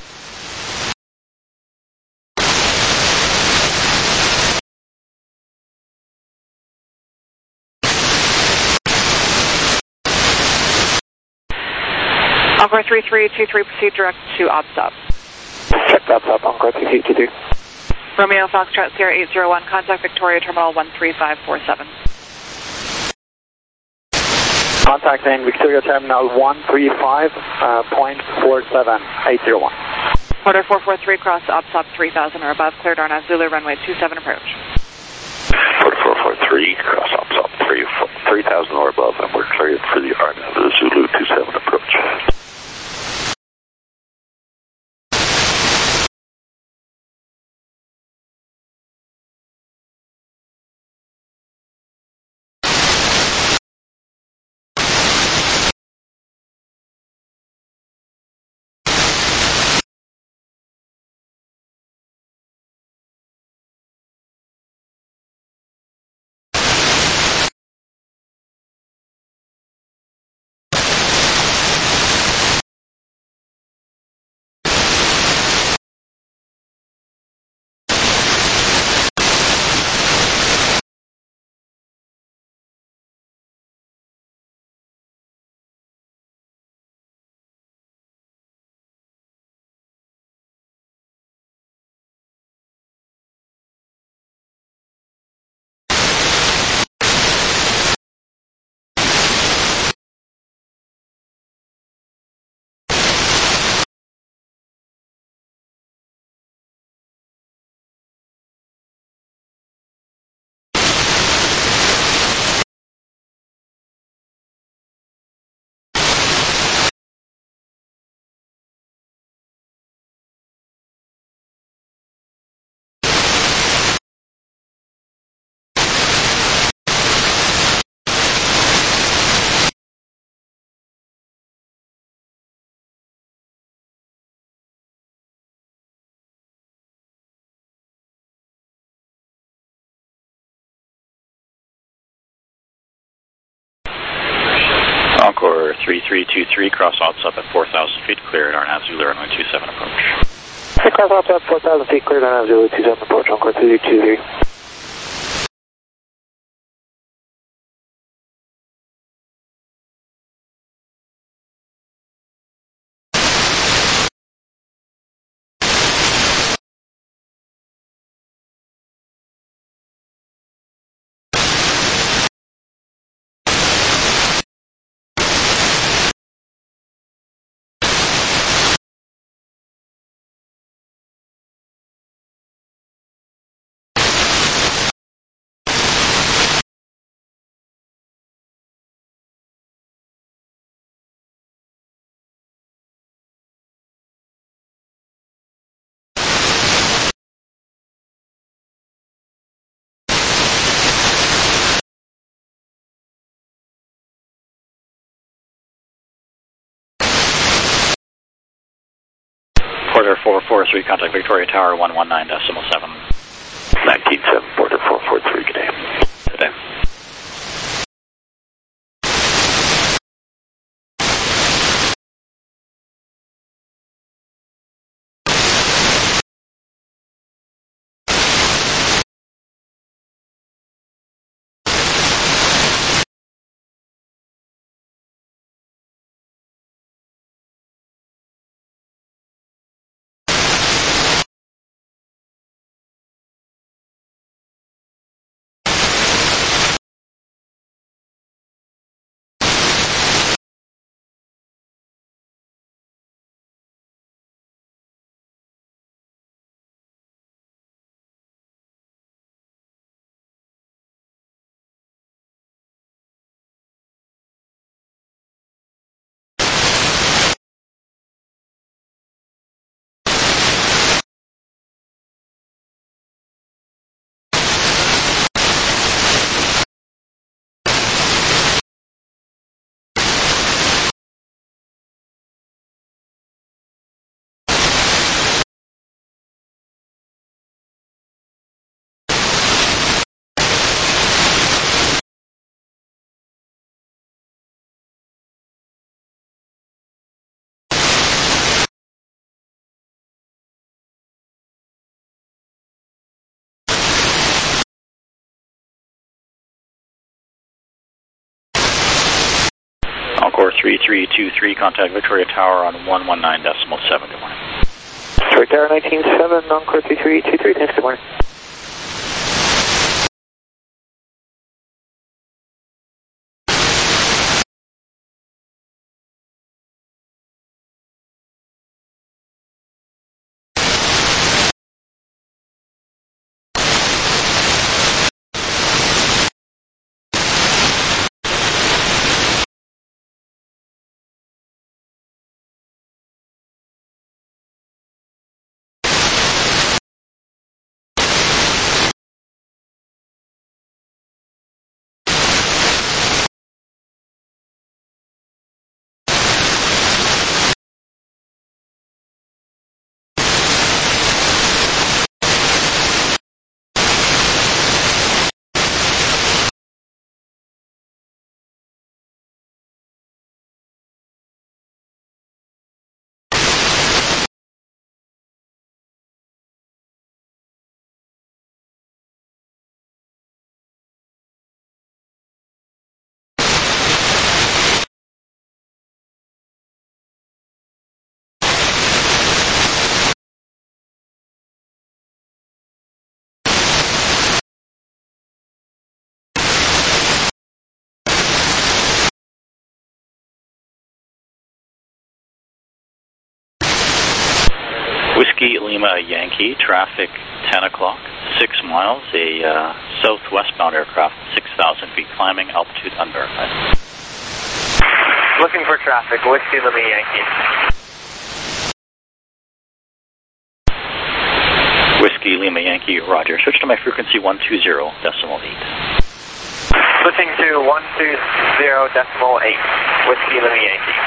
Encore 3323, proceed direct to OBSTOP. Check OBSTOP, Encore 3323. Romeo, Foxtrot Sierra 801, contact Victoria Terminal 13547. Contacting Victoria Terminal 135.47801. Porter 443, cross OBSTOP 3000 or above, cleared RNAV Zulu, runway 27 approach. Porter 443, cross OBSTOP 3000 or above, and we're cleared for the RNAV Zulu 27 approach. Encore 3323, cross odds up at 4,000 feet, clear at RNAV Zulu runway 27 approach. Hey, cross odds up 4,000 feet, clear at RNAV Zulu 27 approach, Encore 3323. Porter 443, contact Victoria Tower 119.7. 197, Porter 443, good day. Good day. Encore 3323, contact Victoria Tower on 119.7. Good morning. Victoria Tower 197, Encore 3323, thanks, good morning. Whiskey Lima Yankee, traffic 10 o'clock, 6 miles, a southwestbound aircraft, 6,000 feet climbing, altitude unverified. Looking for traffic, Whiskey Lima Yankee. Whiskey Lima Yankee, roger. Switch to my frequency 120.8. Switching to 120.8, Whiskey Lima Yankee.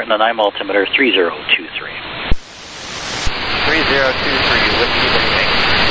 and then I'm altimeter 3023. 3023, Whiskey Lima Yankee.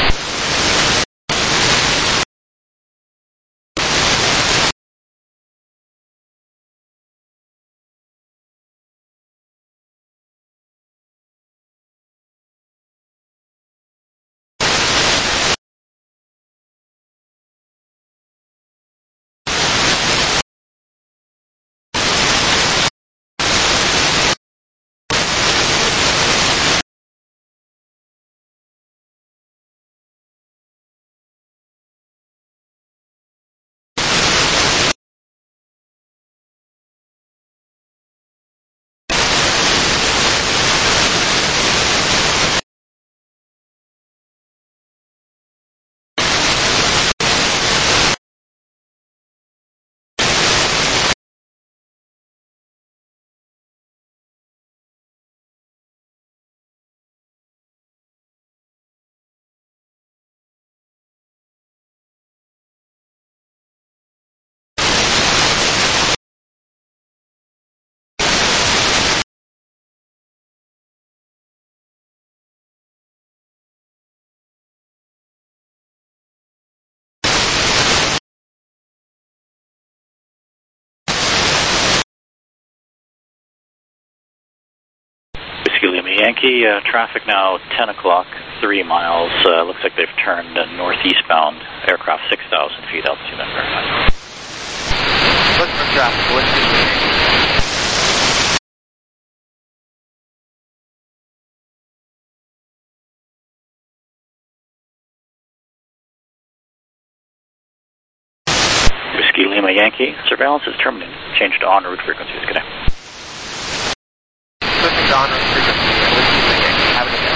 Whiskey Lima Yankee, traffic now 10 o'clock, 3 miles. Looks like they've turned northeastbound, aircraft 6,000 feet altitude and verified. Look for traffic, Whiskey Lima Yankee. Whiskey Lima Yankee, surveillance is terminated. Change to en route frequencies. Good day. Switching to en route frequency, Whiskey Lima Yankee. Have a good day.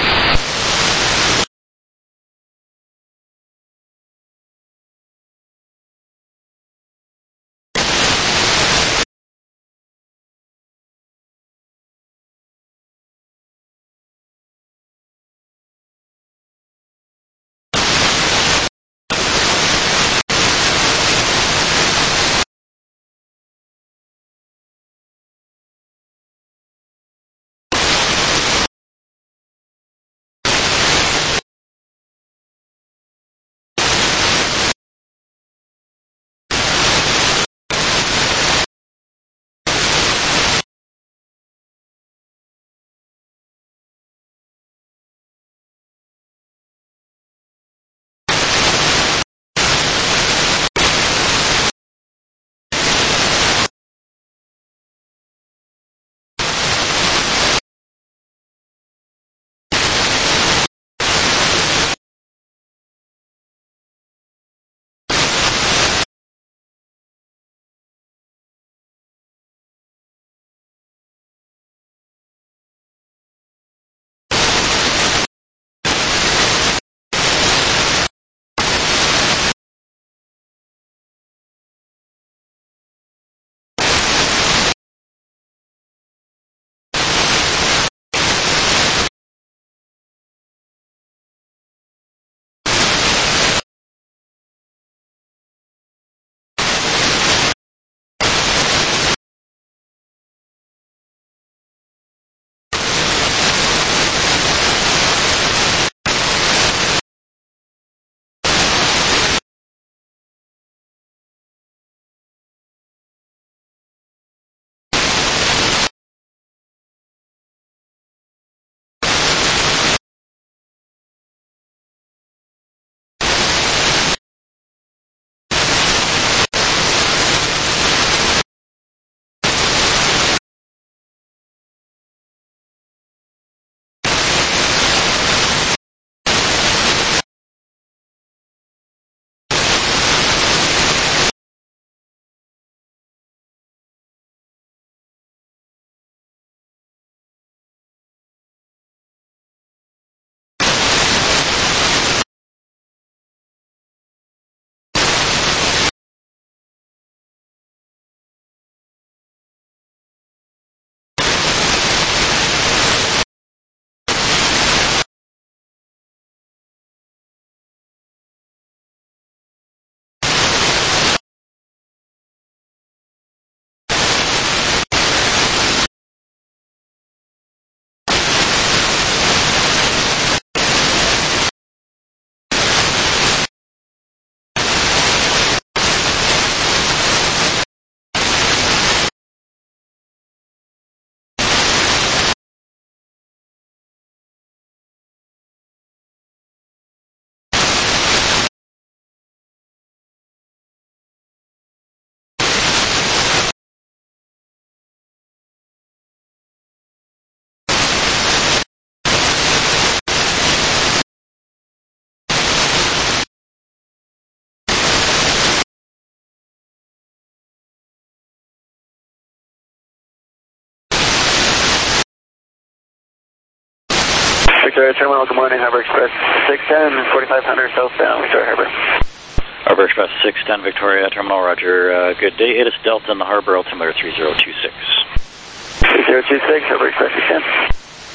Victoria Terminal, good morning, Harbor Express 610, 4500 southbound, Victoria Harbor. Harbor Express 610, Victoria Terminal, roger. Good day, it is Delta in the Harbor, altimeter 3026. 3026, Harbor Express 610.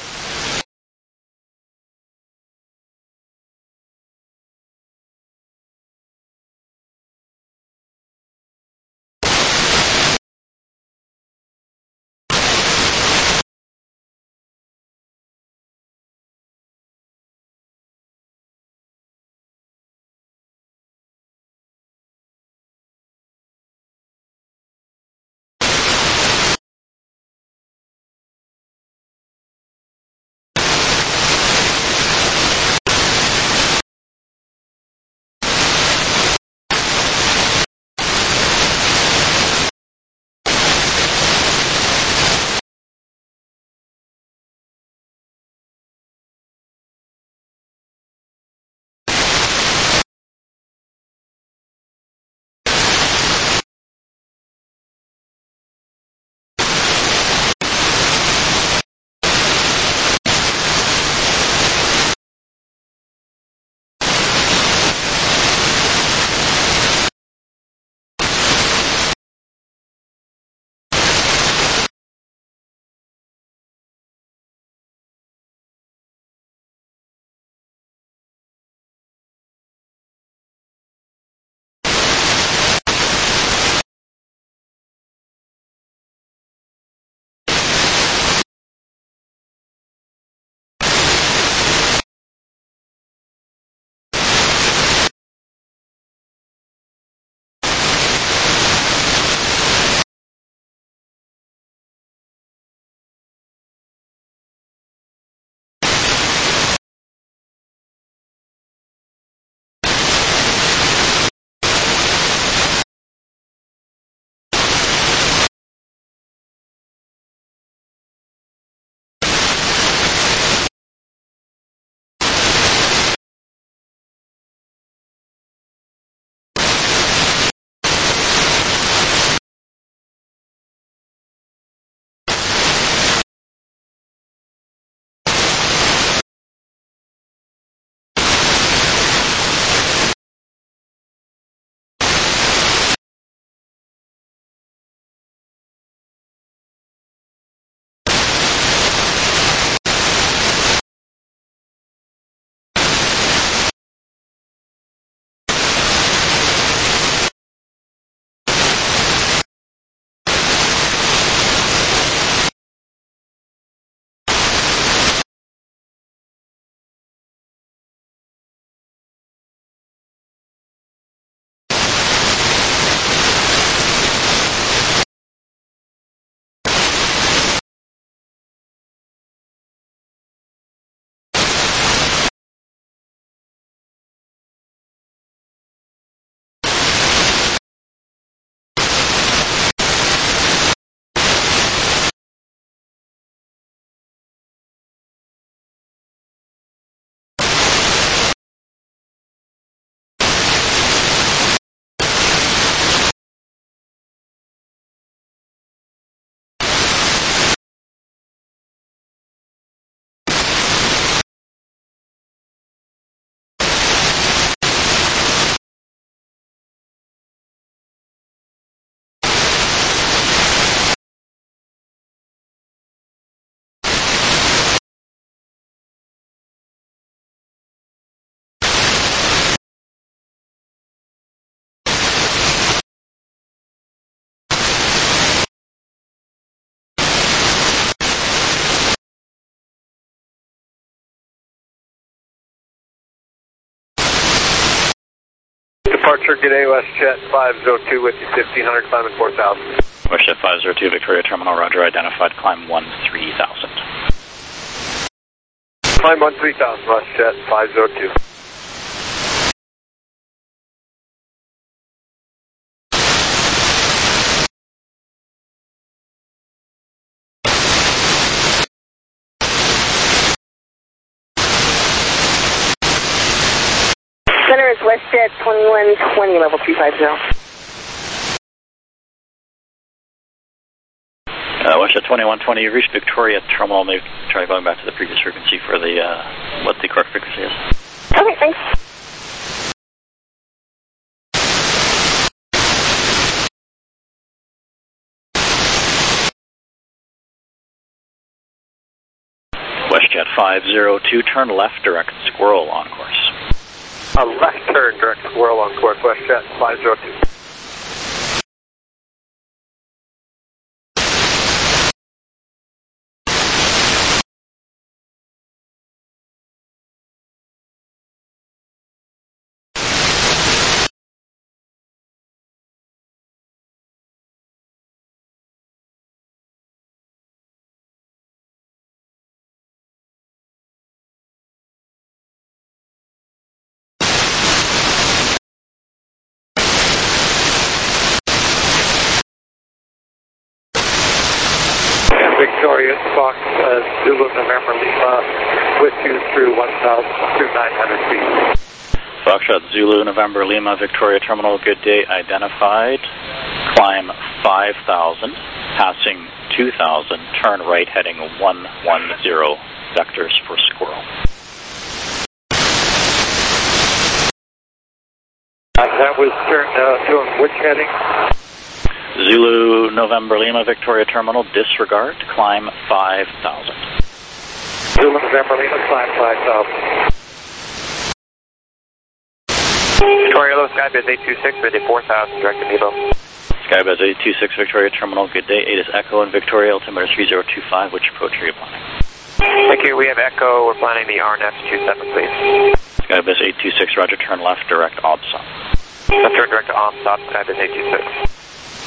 Departure, good day, WestJet 502 with you, 1500, climbing 4000. WestJet 502, Victoria Terminal, roger, identified, climb 13,000. Climb 13,000, WestJet 502. Center is WestJet 2120, level 250. WestJet 2120, you reached Victoria Terminal. Maybe try going back to the previous frequency for the what the correct frequency is. Okay, thanks. WestJet 502, turn left, direct Squirrel on course. Left turn, direct Squirrel on course, WestJet 502. Victoria, Fox, Zulu, November, Lima, with you through 1,900 feet. Foxtrot, Zulu, November, Lima, Victoria Terminal, good day, identified. Climb 5,000, passing 2,000, turn right, heading 110, vectors for Squirrel. That was turned doing which heading? Zulu, November, Lima, Victoria Terminal, disregard, climb 5,000. Zulu, November, Lima, climb 5,000. Victoria, low Skybase 826, ready 4,000, direct to Nebo. Skybase 826, Victoria Terminal, good day, 8 is Echo and Victoria, altimeter 3025, which approach are you planning? Thank you, we have Echo, we're planning the RNF 27, please. Skybase 826, roger, turn left, direct OBSOP. Left turn, direct to OBSOP, Skybase 826.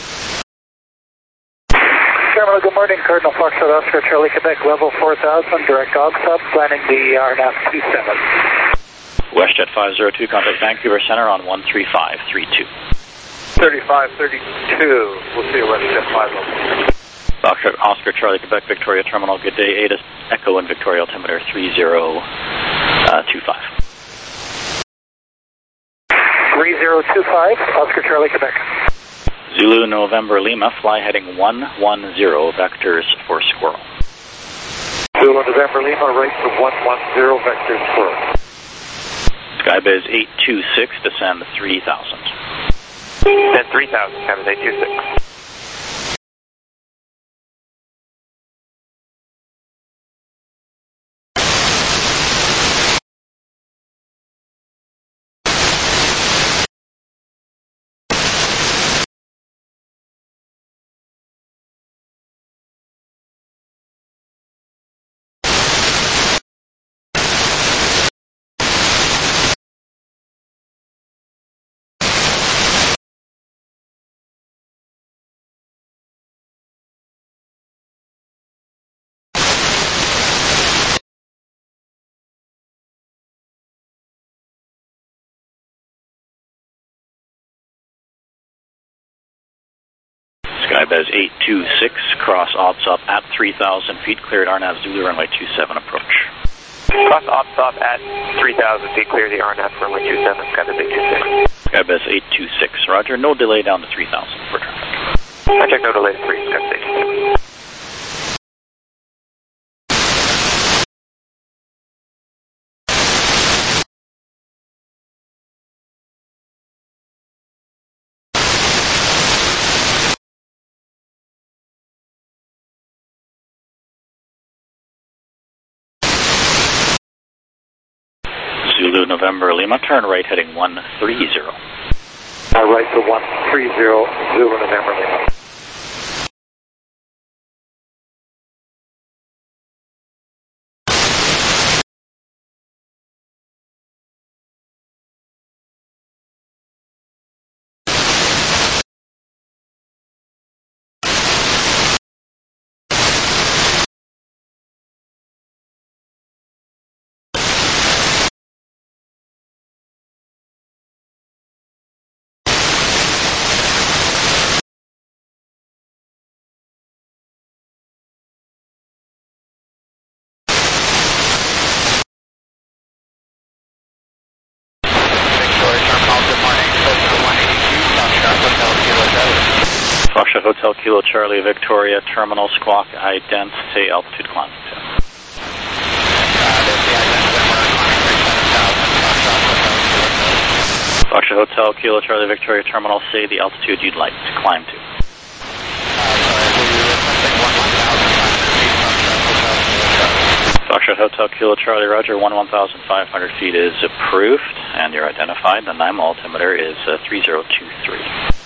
Terminal, good morning. Cardinal Foxtrot Oscar Charlie, Quebec, level 4,000, direct OBSOP, planning the RNAV 27. WestJet 502, contact Vancouver Center on 13532. 3532, we'll see you WestJet 502. Foxtrot Oscar Charlie, Quebec, Victoria Terminal, good day, 8 is Echo and Victoria, altimeter 3025. 3025, Oscar Charlie, Quebec. Zulu, November, Lima, fly heading 110, vectors for Squirrel. Zulu, November, Lima, right to 110, vectors Squirrel. Skybase 826, descend 3,000. Descend 3,000, Skybase 826. Skybase 826, cross OBSOP at 3,000 feet, cleared RNAV Zulu, runway 27, approach. Cross OBSOP at 3,000 feet, clear the RNAV runway 27, Skybase 826. Skybase 826, roger, no delay down to 3,000 for traffic. I check no delay to 3, Skybase 826. Zulu, November, Lima, turn right heading 130. Right to 130, Zulu, November, Lima. Foxtrot Hotel Kilo Charlie Victoria Terminal Squawk ident, say altitude climb to. Foxtrot Hotel Kilo Charlie Victoria Terminal, say the altitude you'd like to climb to. Foxtrot Hotel Kilo Charlie Roger, 1,500 feet is approved, and you're identified. The NIME altimeter is 3023.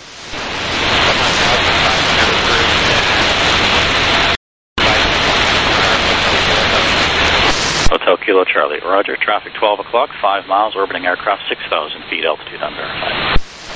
Hotel Kilo Charlie Roger, traffic 12 o'clock, 5 miles, orbiting aircraft 6,000 feet, altitude unverified.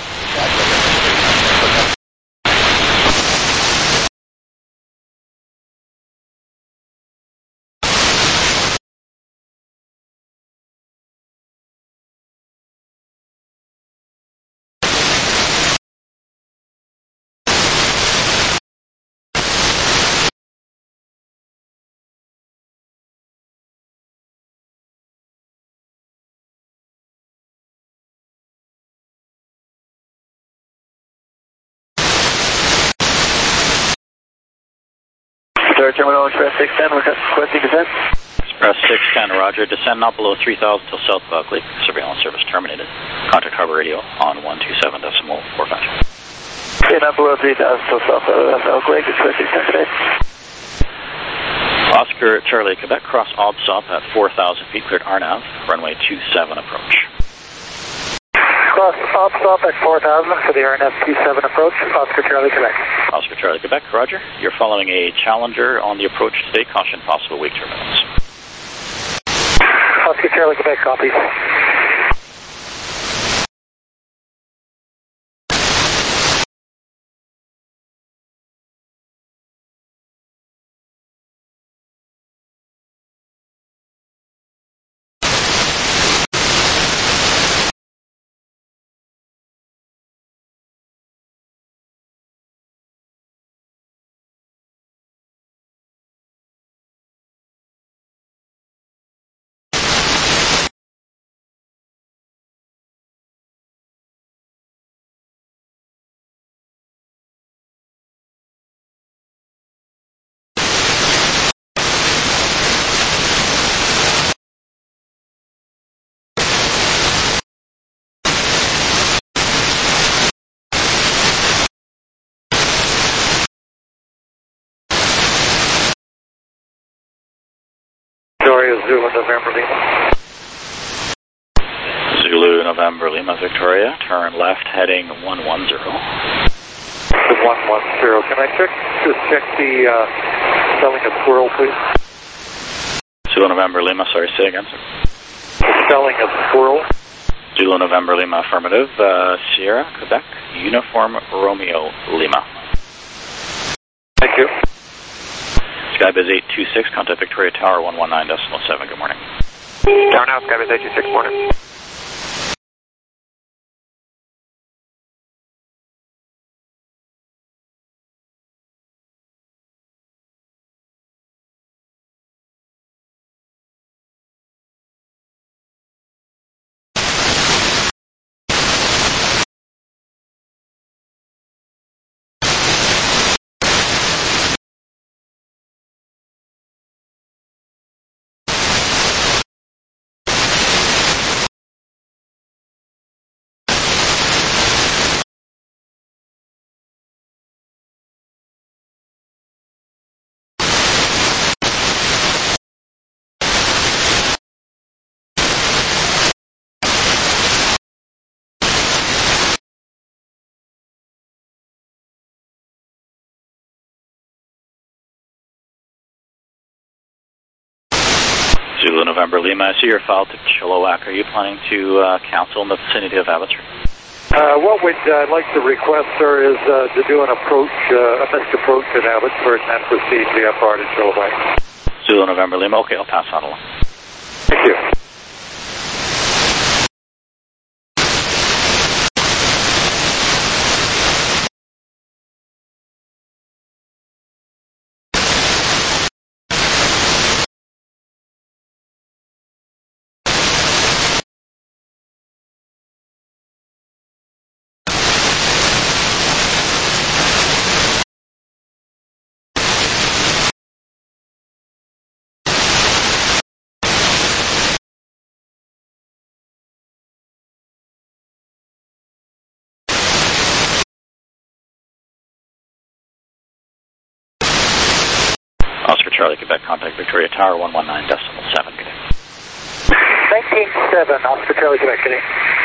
Terminal Express 610, requesting descent. Express 610, Roger. Descend not below 3,000 till south of Buckley. Surveillance service terminated. Contact Harbor Radio on 127.45. Okay, not below 3,000 till south of Buckley. Express 610 today. Oscar Charlie, Quebec, cross OBSOP at 4,000 feet, cleared RNAV, runway 27 approach. Cross OBSOP at 4,000 for the RNAV 27 approach, Oscar Charlie, Quebec. Oscar Charlie, Quebec, Roger. You're following a Challenger on the approach today. Caution possible weak turbulence. Oscar Charlie, Quebec, copy. Victoria, Zulu, November, Lima. Zulu, November, Lima, Victoria. Turn left, heading 110. The 110. Can I check the spelling of squirrel, please? Zulu, November, Lima. Sorry, say again, sir. The spelling of squirrel. Zulu, November, Lima, affirmative. Sierra, Quebec, Uniform, Romeo, Lima. Thank you. Skybiz 826, contact Victoria Tower 119.7. Good morning. Tower now, Skybiz 826, morning. Zulu, November, Lima. I see you're filed to Chilliwack. Are you planning to counsel in the vicinity of Abbotsford? What we'd like to request, sir, is to do an approach, a missed approach at Abbotsford and then proceed via part of Chilliwack. Zulu, November, Lima. Okay, I'll pass that along. Thank you. Charlie, Quebec, contact Victoria Tower, 119.7. Good day. 19.7, Oscar Charlie, Quebec, good day.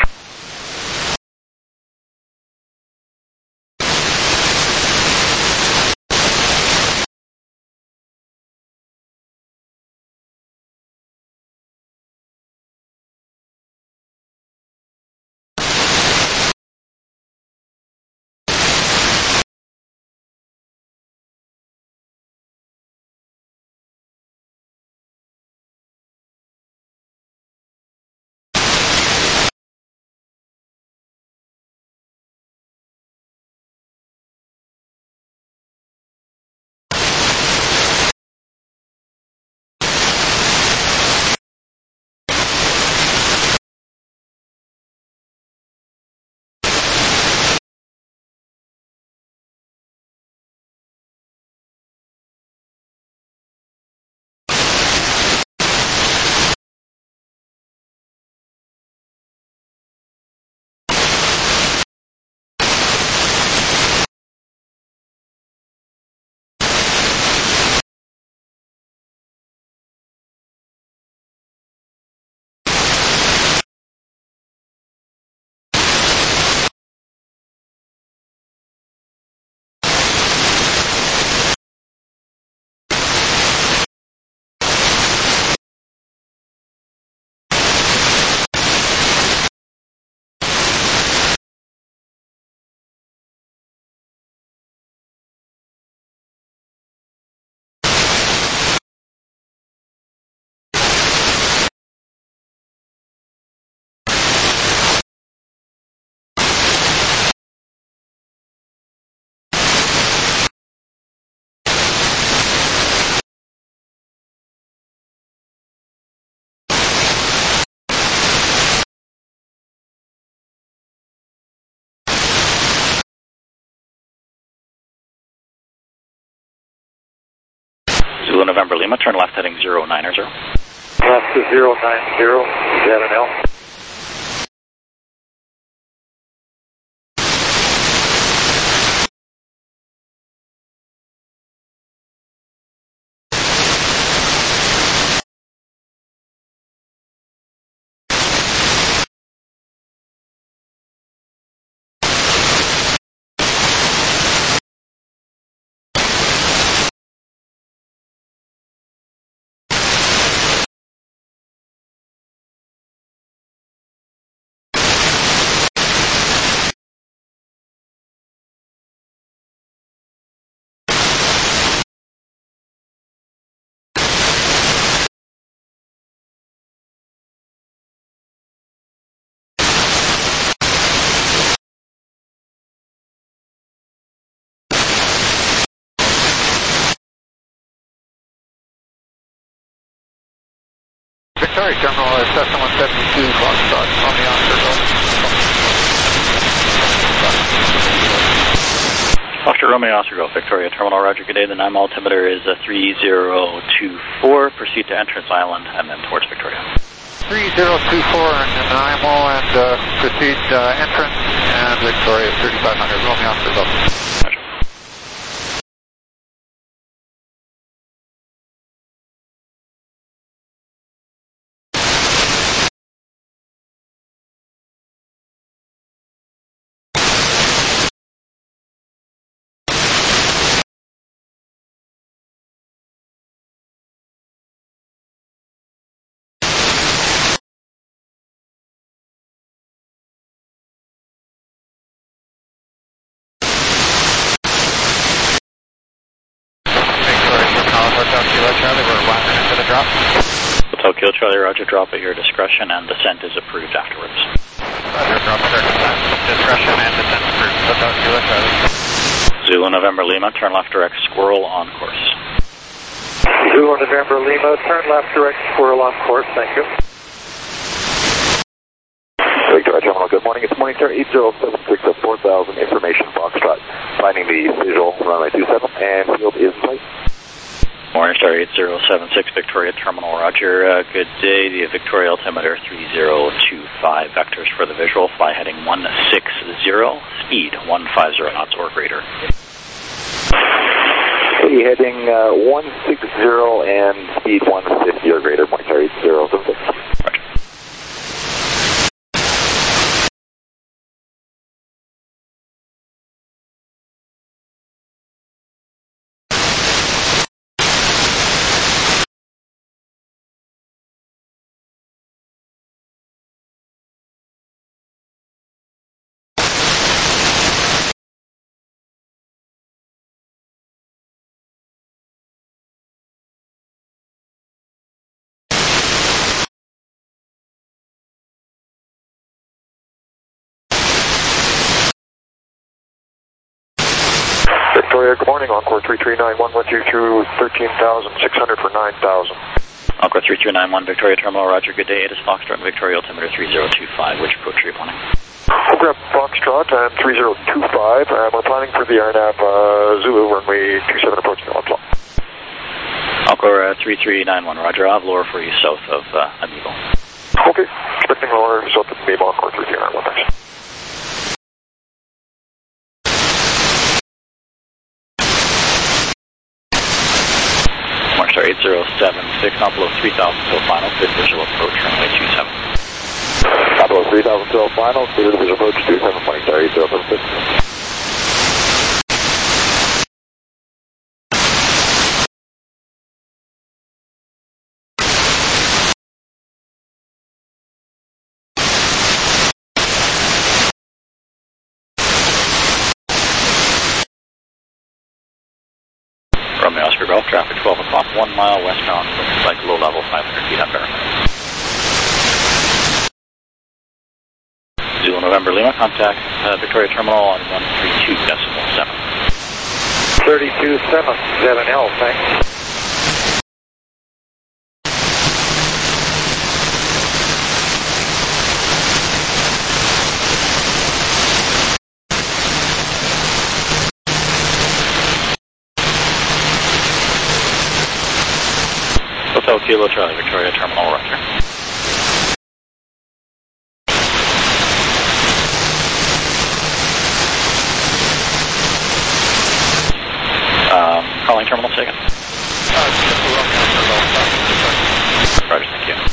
Zulu November Lima, turn left heading 090. Left to 090, L. Victoria Terminal, Cessna 172, Foxtrot, on the Oscar, Oscar Romeo, Oscar Golf, Victoria Terminal, Roger, good day. The NIME altimeter is 3024. Proceed to entrance island and then towards Victoria. 3024 and NIMO and proceed entrance and Victoria 3500, Romeo, Oscar Golf. Hotel Kilo Charlie, Roger, drop at your discretion and descent is approved afterwards. Roger, drop at your discretion and descent approved. Hotel Kilo Charlie. Zulu November Lima, turn left direct Squirrel on course. Zulu November Lima, turn left direct Squirrel on course, thank you. Victoria Terminal, good morning. It's Morningstar 8076 at 4000, information Foxtrot. Finding the visual runway 27 and field is tight. Morningstar 8076, Victoria Terminal, Roger. Good day. The Victoria altimeter 3025. Vectors for the visual. Fly heading 160. Speed 150 knots or greater. Hey, heading 160 and speed 150 or greater, Monitor 8076. Roger. Victoria, good morning. Encore 3391 went you through 13,600 for 9,000. Encore 3391, Victoria Terminal, Roger, good day. It is Foxtrot, Victoria altimeter 3025. Which approach are you planning? We'll grab Foxtrot and 3025, and we're planning for the RNAV Zulu runway 27 approaching on top. Encore 3391, Roger, I'll have lower for you south of Amibo. Okay, expecting lower south of Amibo, Encore 3391, thanks. Star 8076, not below 3,000 till final, clear visual approach, runway 27. Not below 3,000 till final, clear visual approach 27, Star 8076. Romeo Oscar Golf, traffic 12 o'clock, 1 mile westbound, looks like low level, 500 feet up air. Zulu November Lima, contact Victoria Terminal on 132.7. 32.7L, thanks. Hotel Kilo Charlie, Victoria Terminal, Roger. Calling terminal second. Roger, thank you.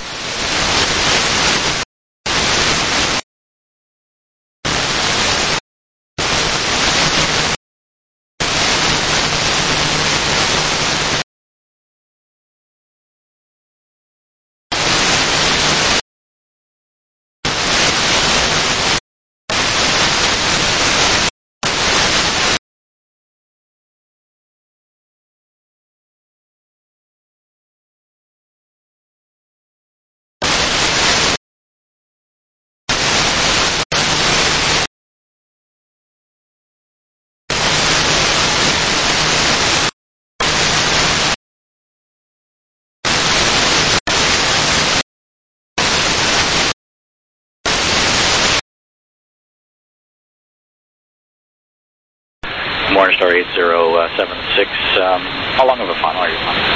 Morning Star 8076, how long of a final are you planning?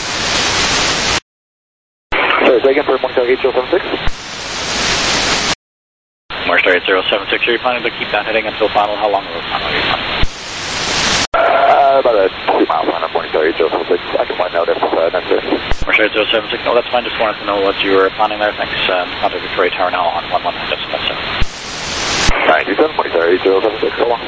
Sorry, say again for Morning Star 8076? Morning Star 8076, are you planning to keep that heading until final? How long of a final are you planning? About a 2-mile final, Morning Star 8076. I can find out if necessary. Morning Star 8076, no, that's fine, just wanted to know what you were planning there. Thanks, contact Victoria Terminal on 11.7. 927, Morning Star 8076, so long.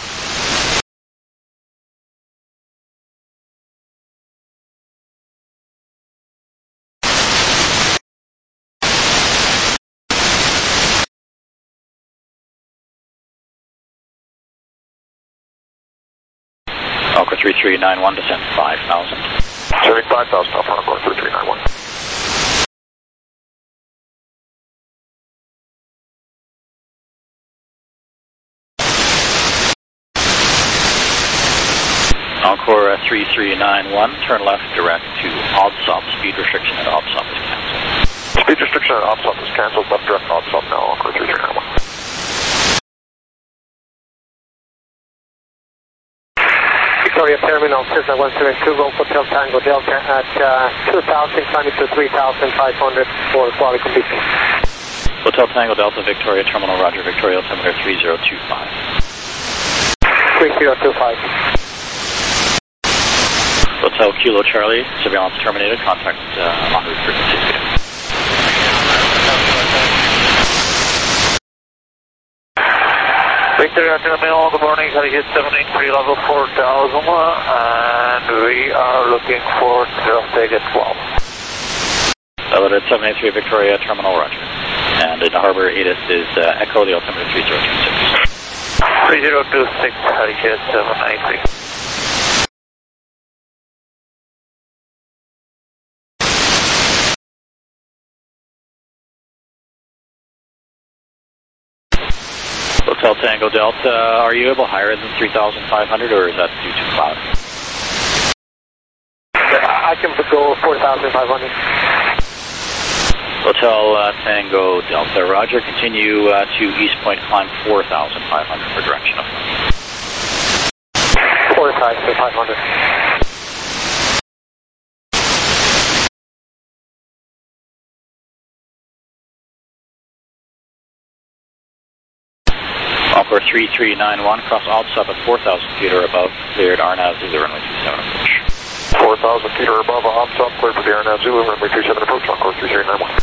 Encore 3391, descend 5,000. Turning 5,000 off on Encore 3391. Encore 3391, turn left direct to Odsop. Speed restriction at Odsop is cancelled. Speed restriction at Odsop is cancelled. Left direct Odsop now, Encore 3391. Victoria Terminal, Cessna 172, Golf Hotel Tango Delta at 2,000, climbing to 3,500 for quality completion. Hotel Tango Delta, Victoria Terminal, Roger, Victoria altimeter 3025. 3025. Hotel Kilo Charlie, surveillance terminated. Contact en route frequency speed. Victoria Terminal, good morning. Hurricane 783 level 4000, and we are looking for traffic at 12. Elevated 783 Victoria Terminal, roger. And in the harbor, ATIS is Echo, the altimeter 3026. 3026, Hurricane 783. Hotel Tango Delta, are you able higher than 3,500 or is that due to cloud? I can go 4,500. Hotel Tango Delta, roger. Continue to East Point, climb 4,500 for direction of 4,500. Encore 3391, cross Altsub at 4,000 feet or above, cleared RNAV Zulu runway 27 approach. 4,000 feet or above, Altsub, cleared for the RNAV Zulu runway 27 approach, Encore 3391.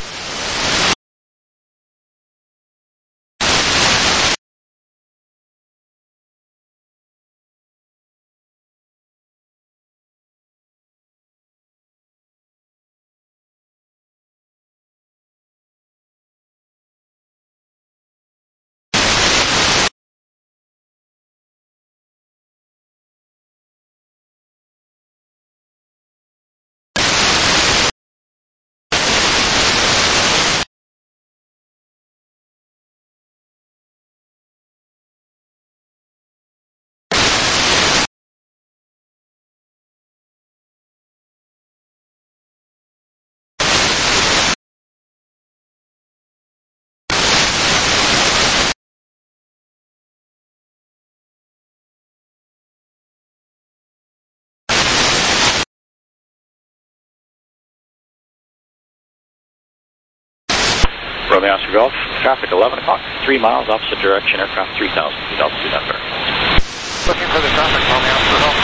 Romeo Oscar Golf, traffic 11 o'clock, 3 miles opposite direction, aircraft 3,000 feet altitude under. Looking for the traffic, Romeo Oscar Golf.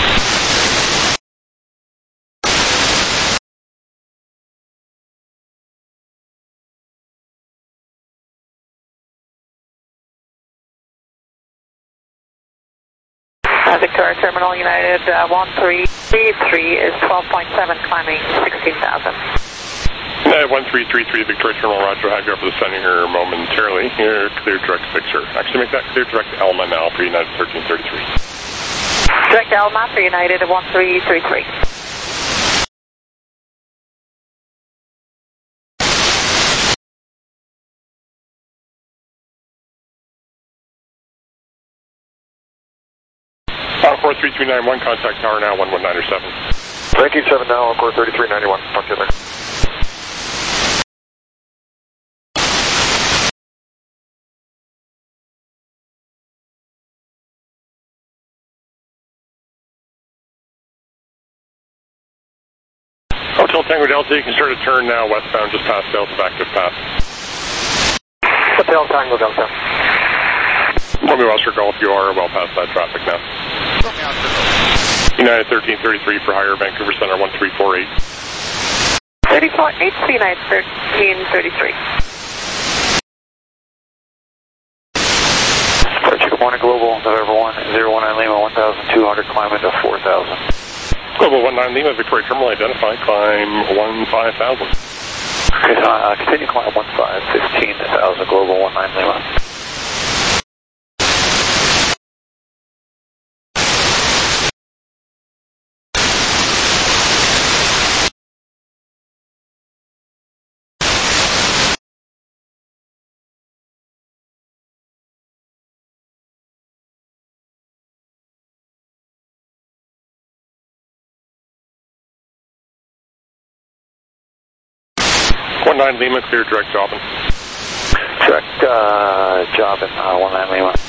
Victoria Terminal United 1333 is 12.7, climbing 16,000. 1333 Victoria Terminal, roger. I'll have you up for the sending here momentarily. Here, clear direct fixer. Actually, make that clear direct Elma now for United 1333. Direct Elma for United 1333. Encore 3391, contact tower now 11907. 197 now, Encore 3391. Talk to you later. Hotel Tango Delta, you can start a turn now westbound just past Delta, back to pass. Hotel Tango Delta. Romeo Oscar Golf, you are well past that traffic now. United 1333 for higher, Vancouver Center 1348. 34-8, United 1333. Good morning, Global, November 1019 Lima, 1,200, climb into 4,000. Global 19 Lima, Victoria Terminal, identify, climb 15,000. Okay, continue climb 15,000, Global 19 Lima. Lima, clear direct Jobbin. Direct Jobbin, 19 Lima.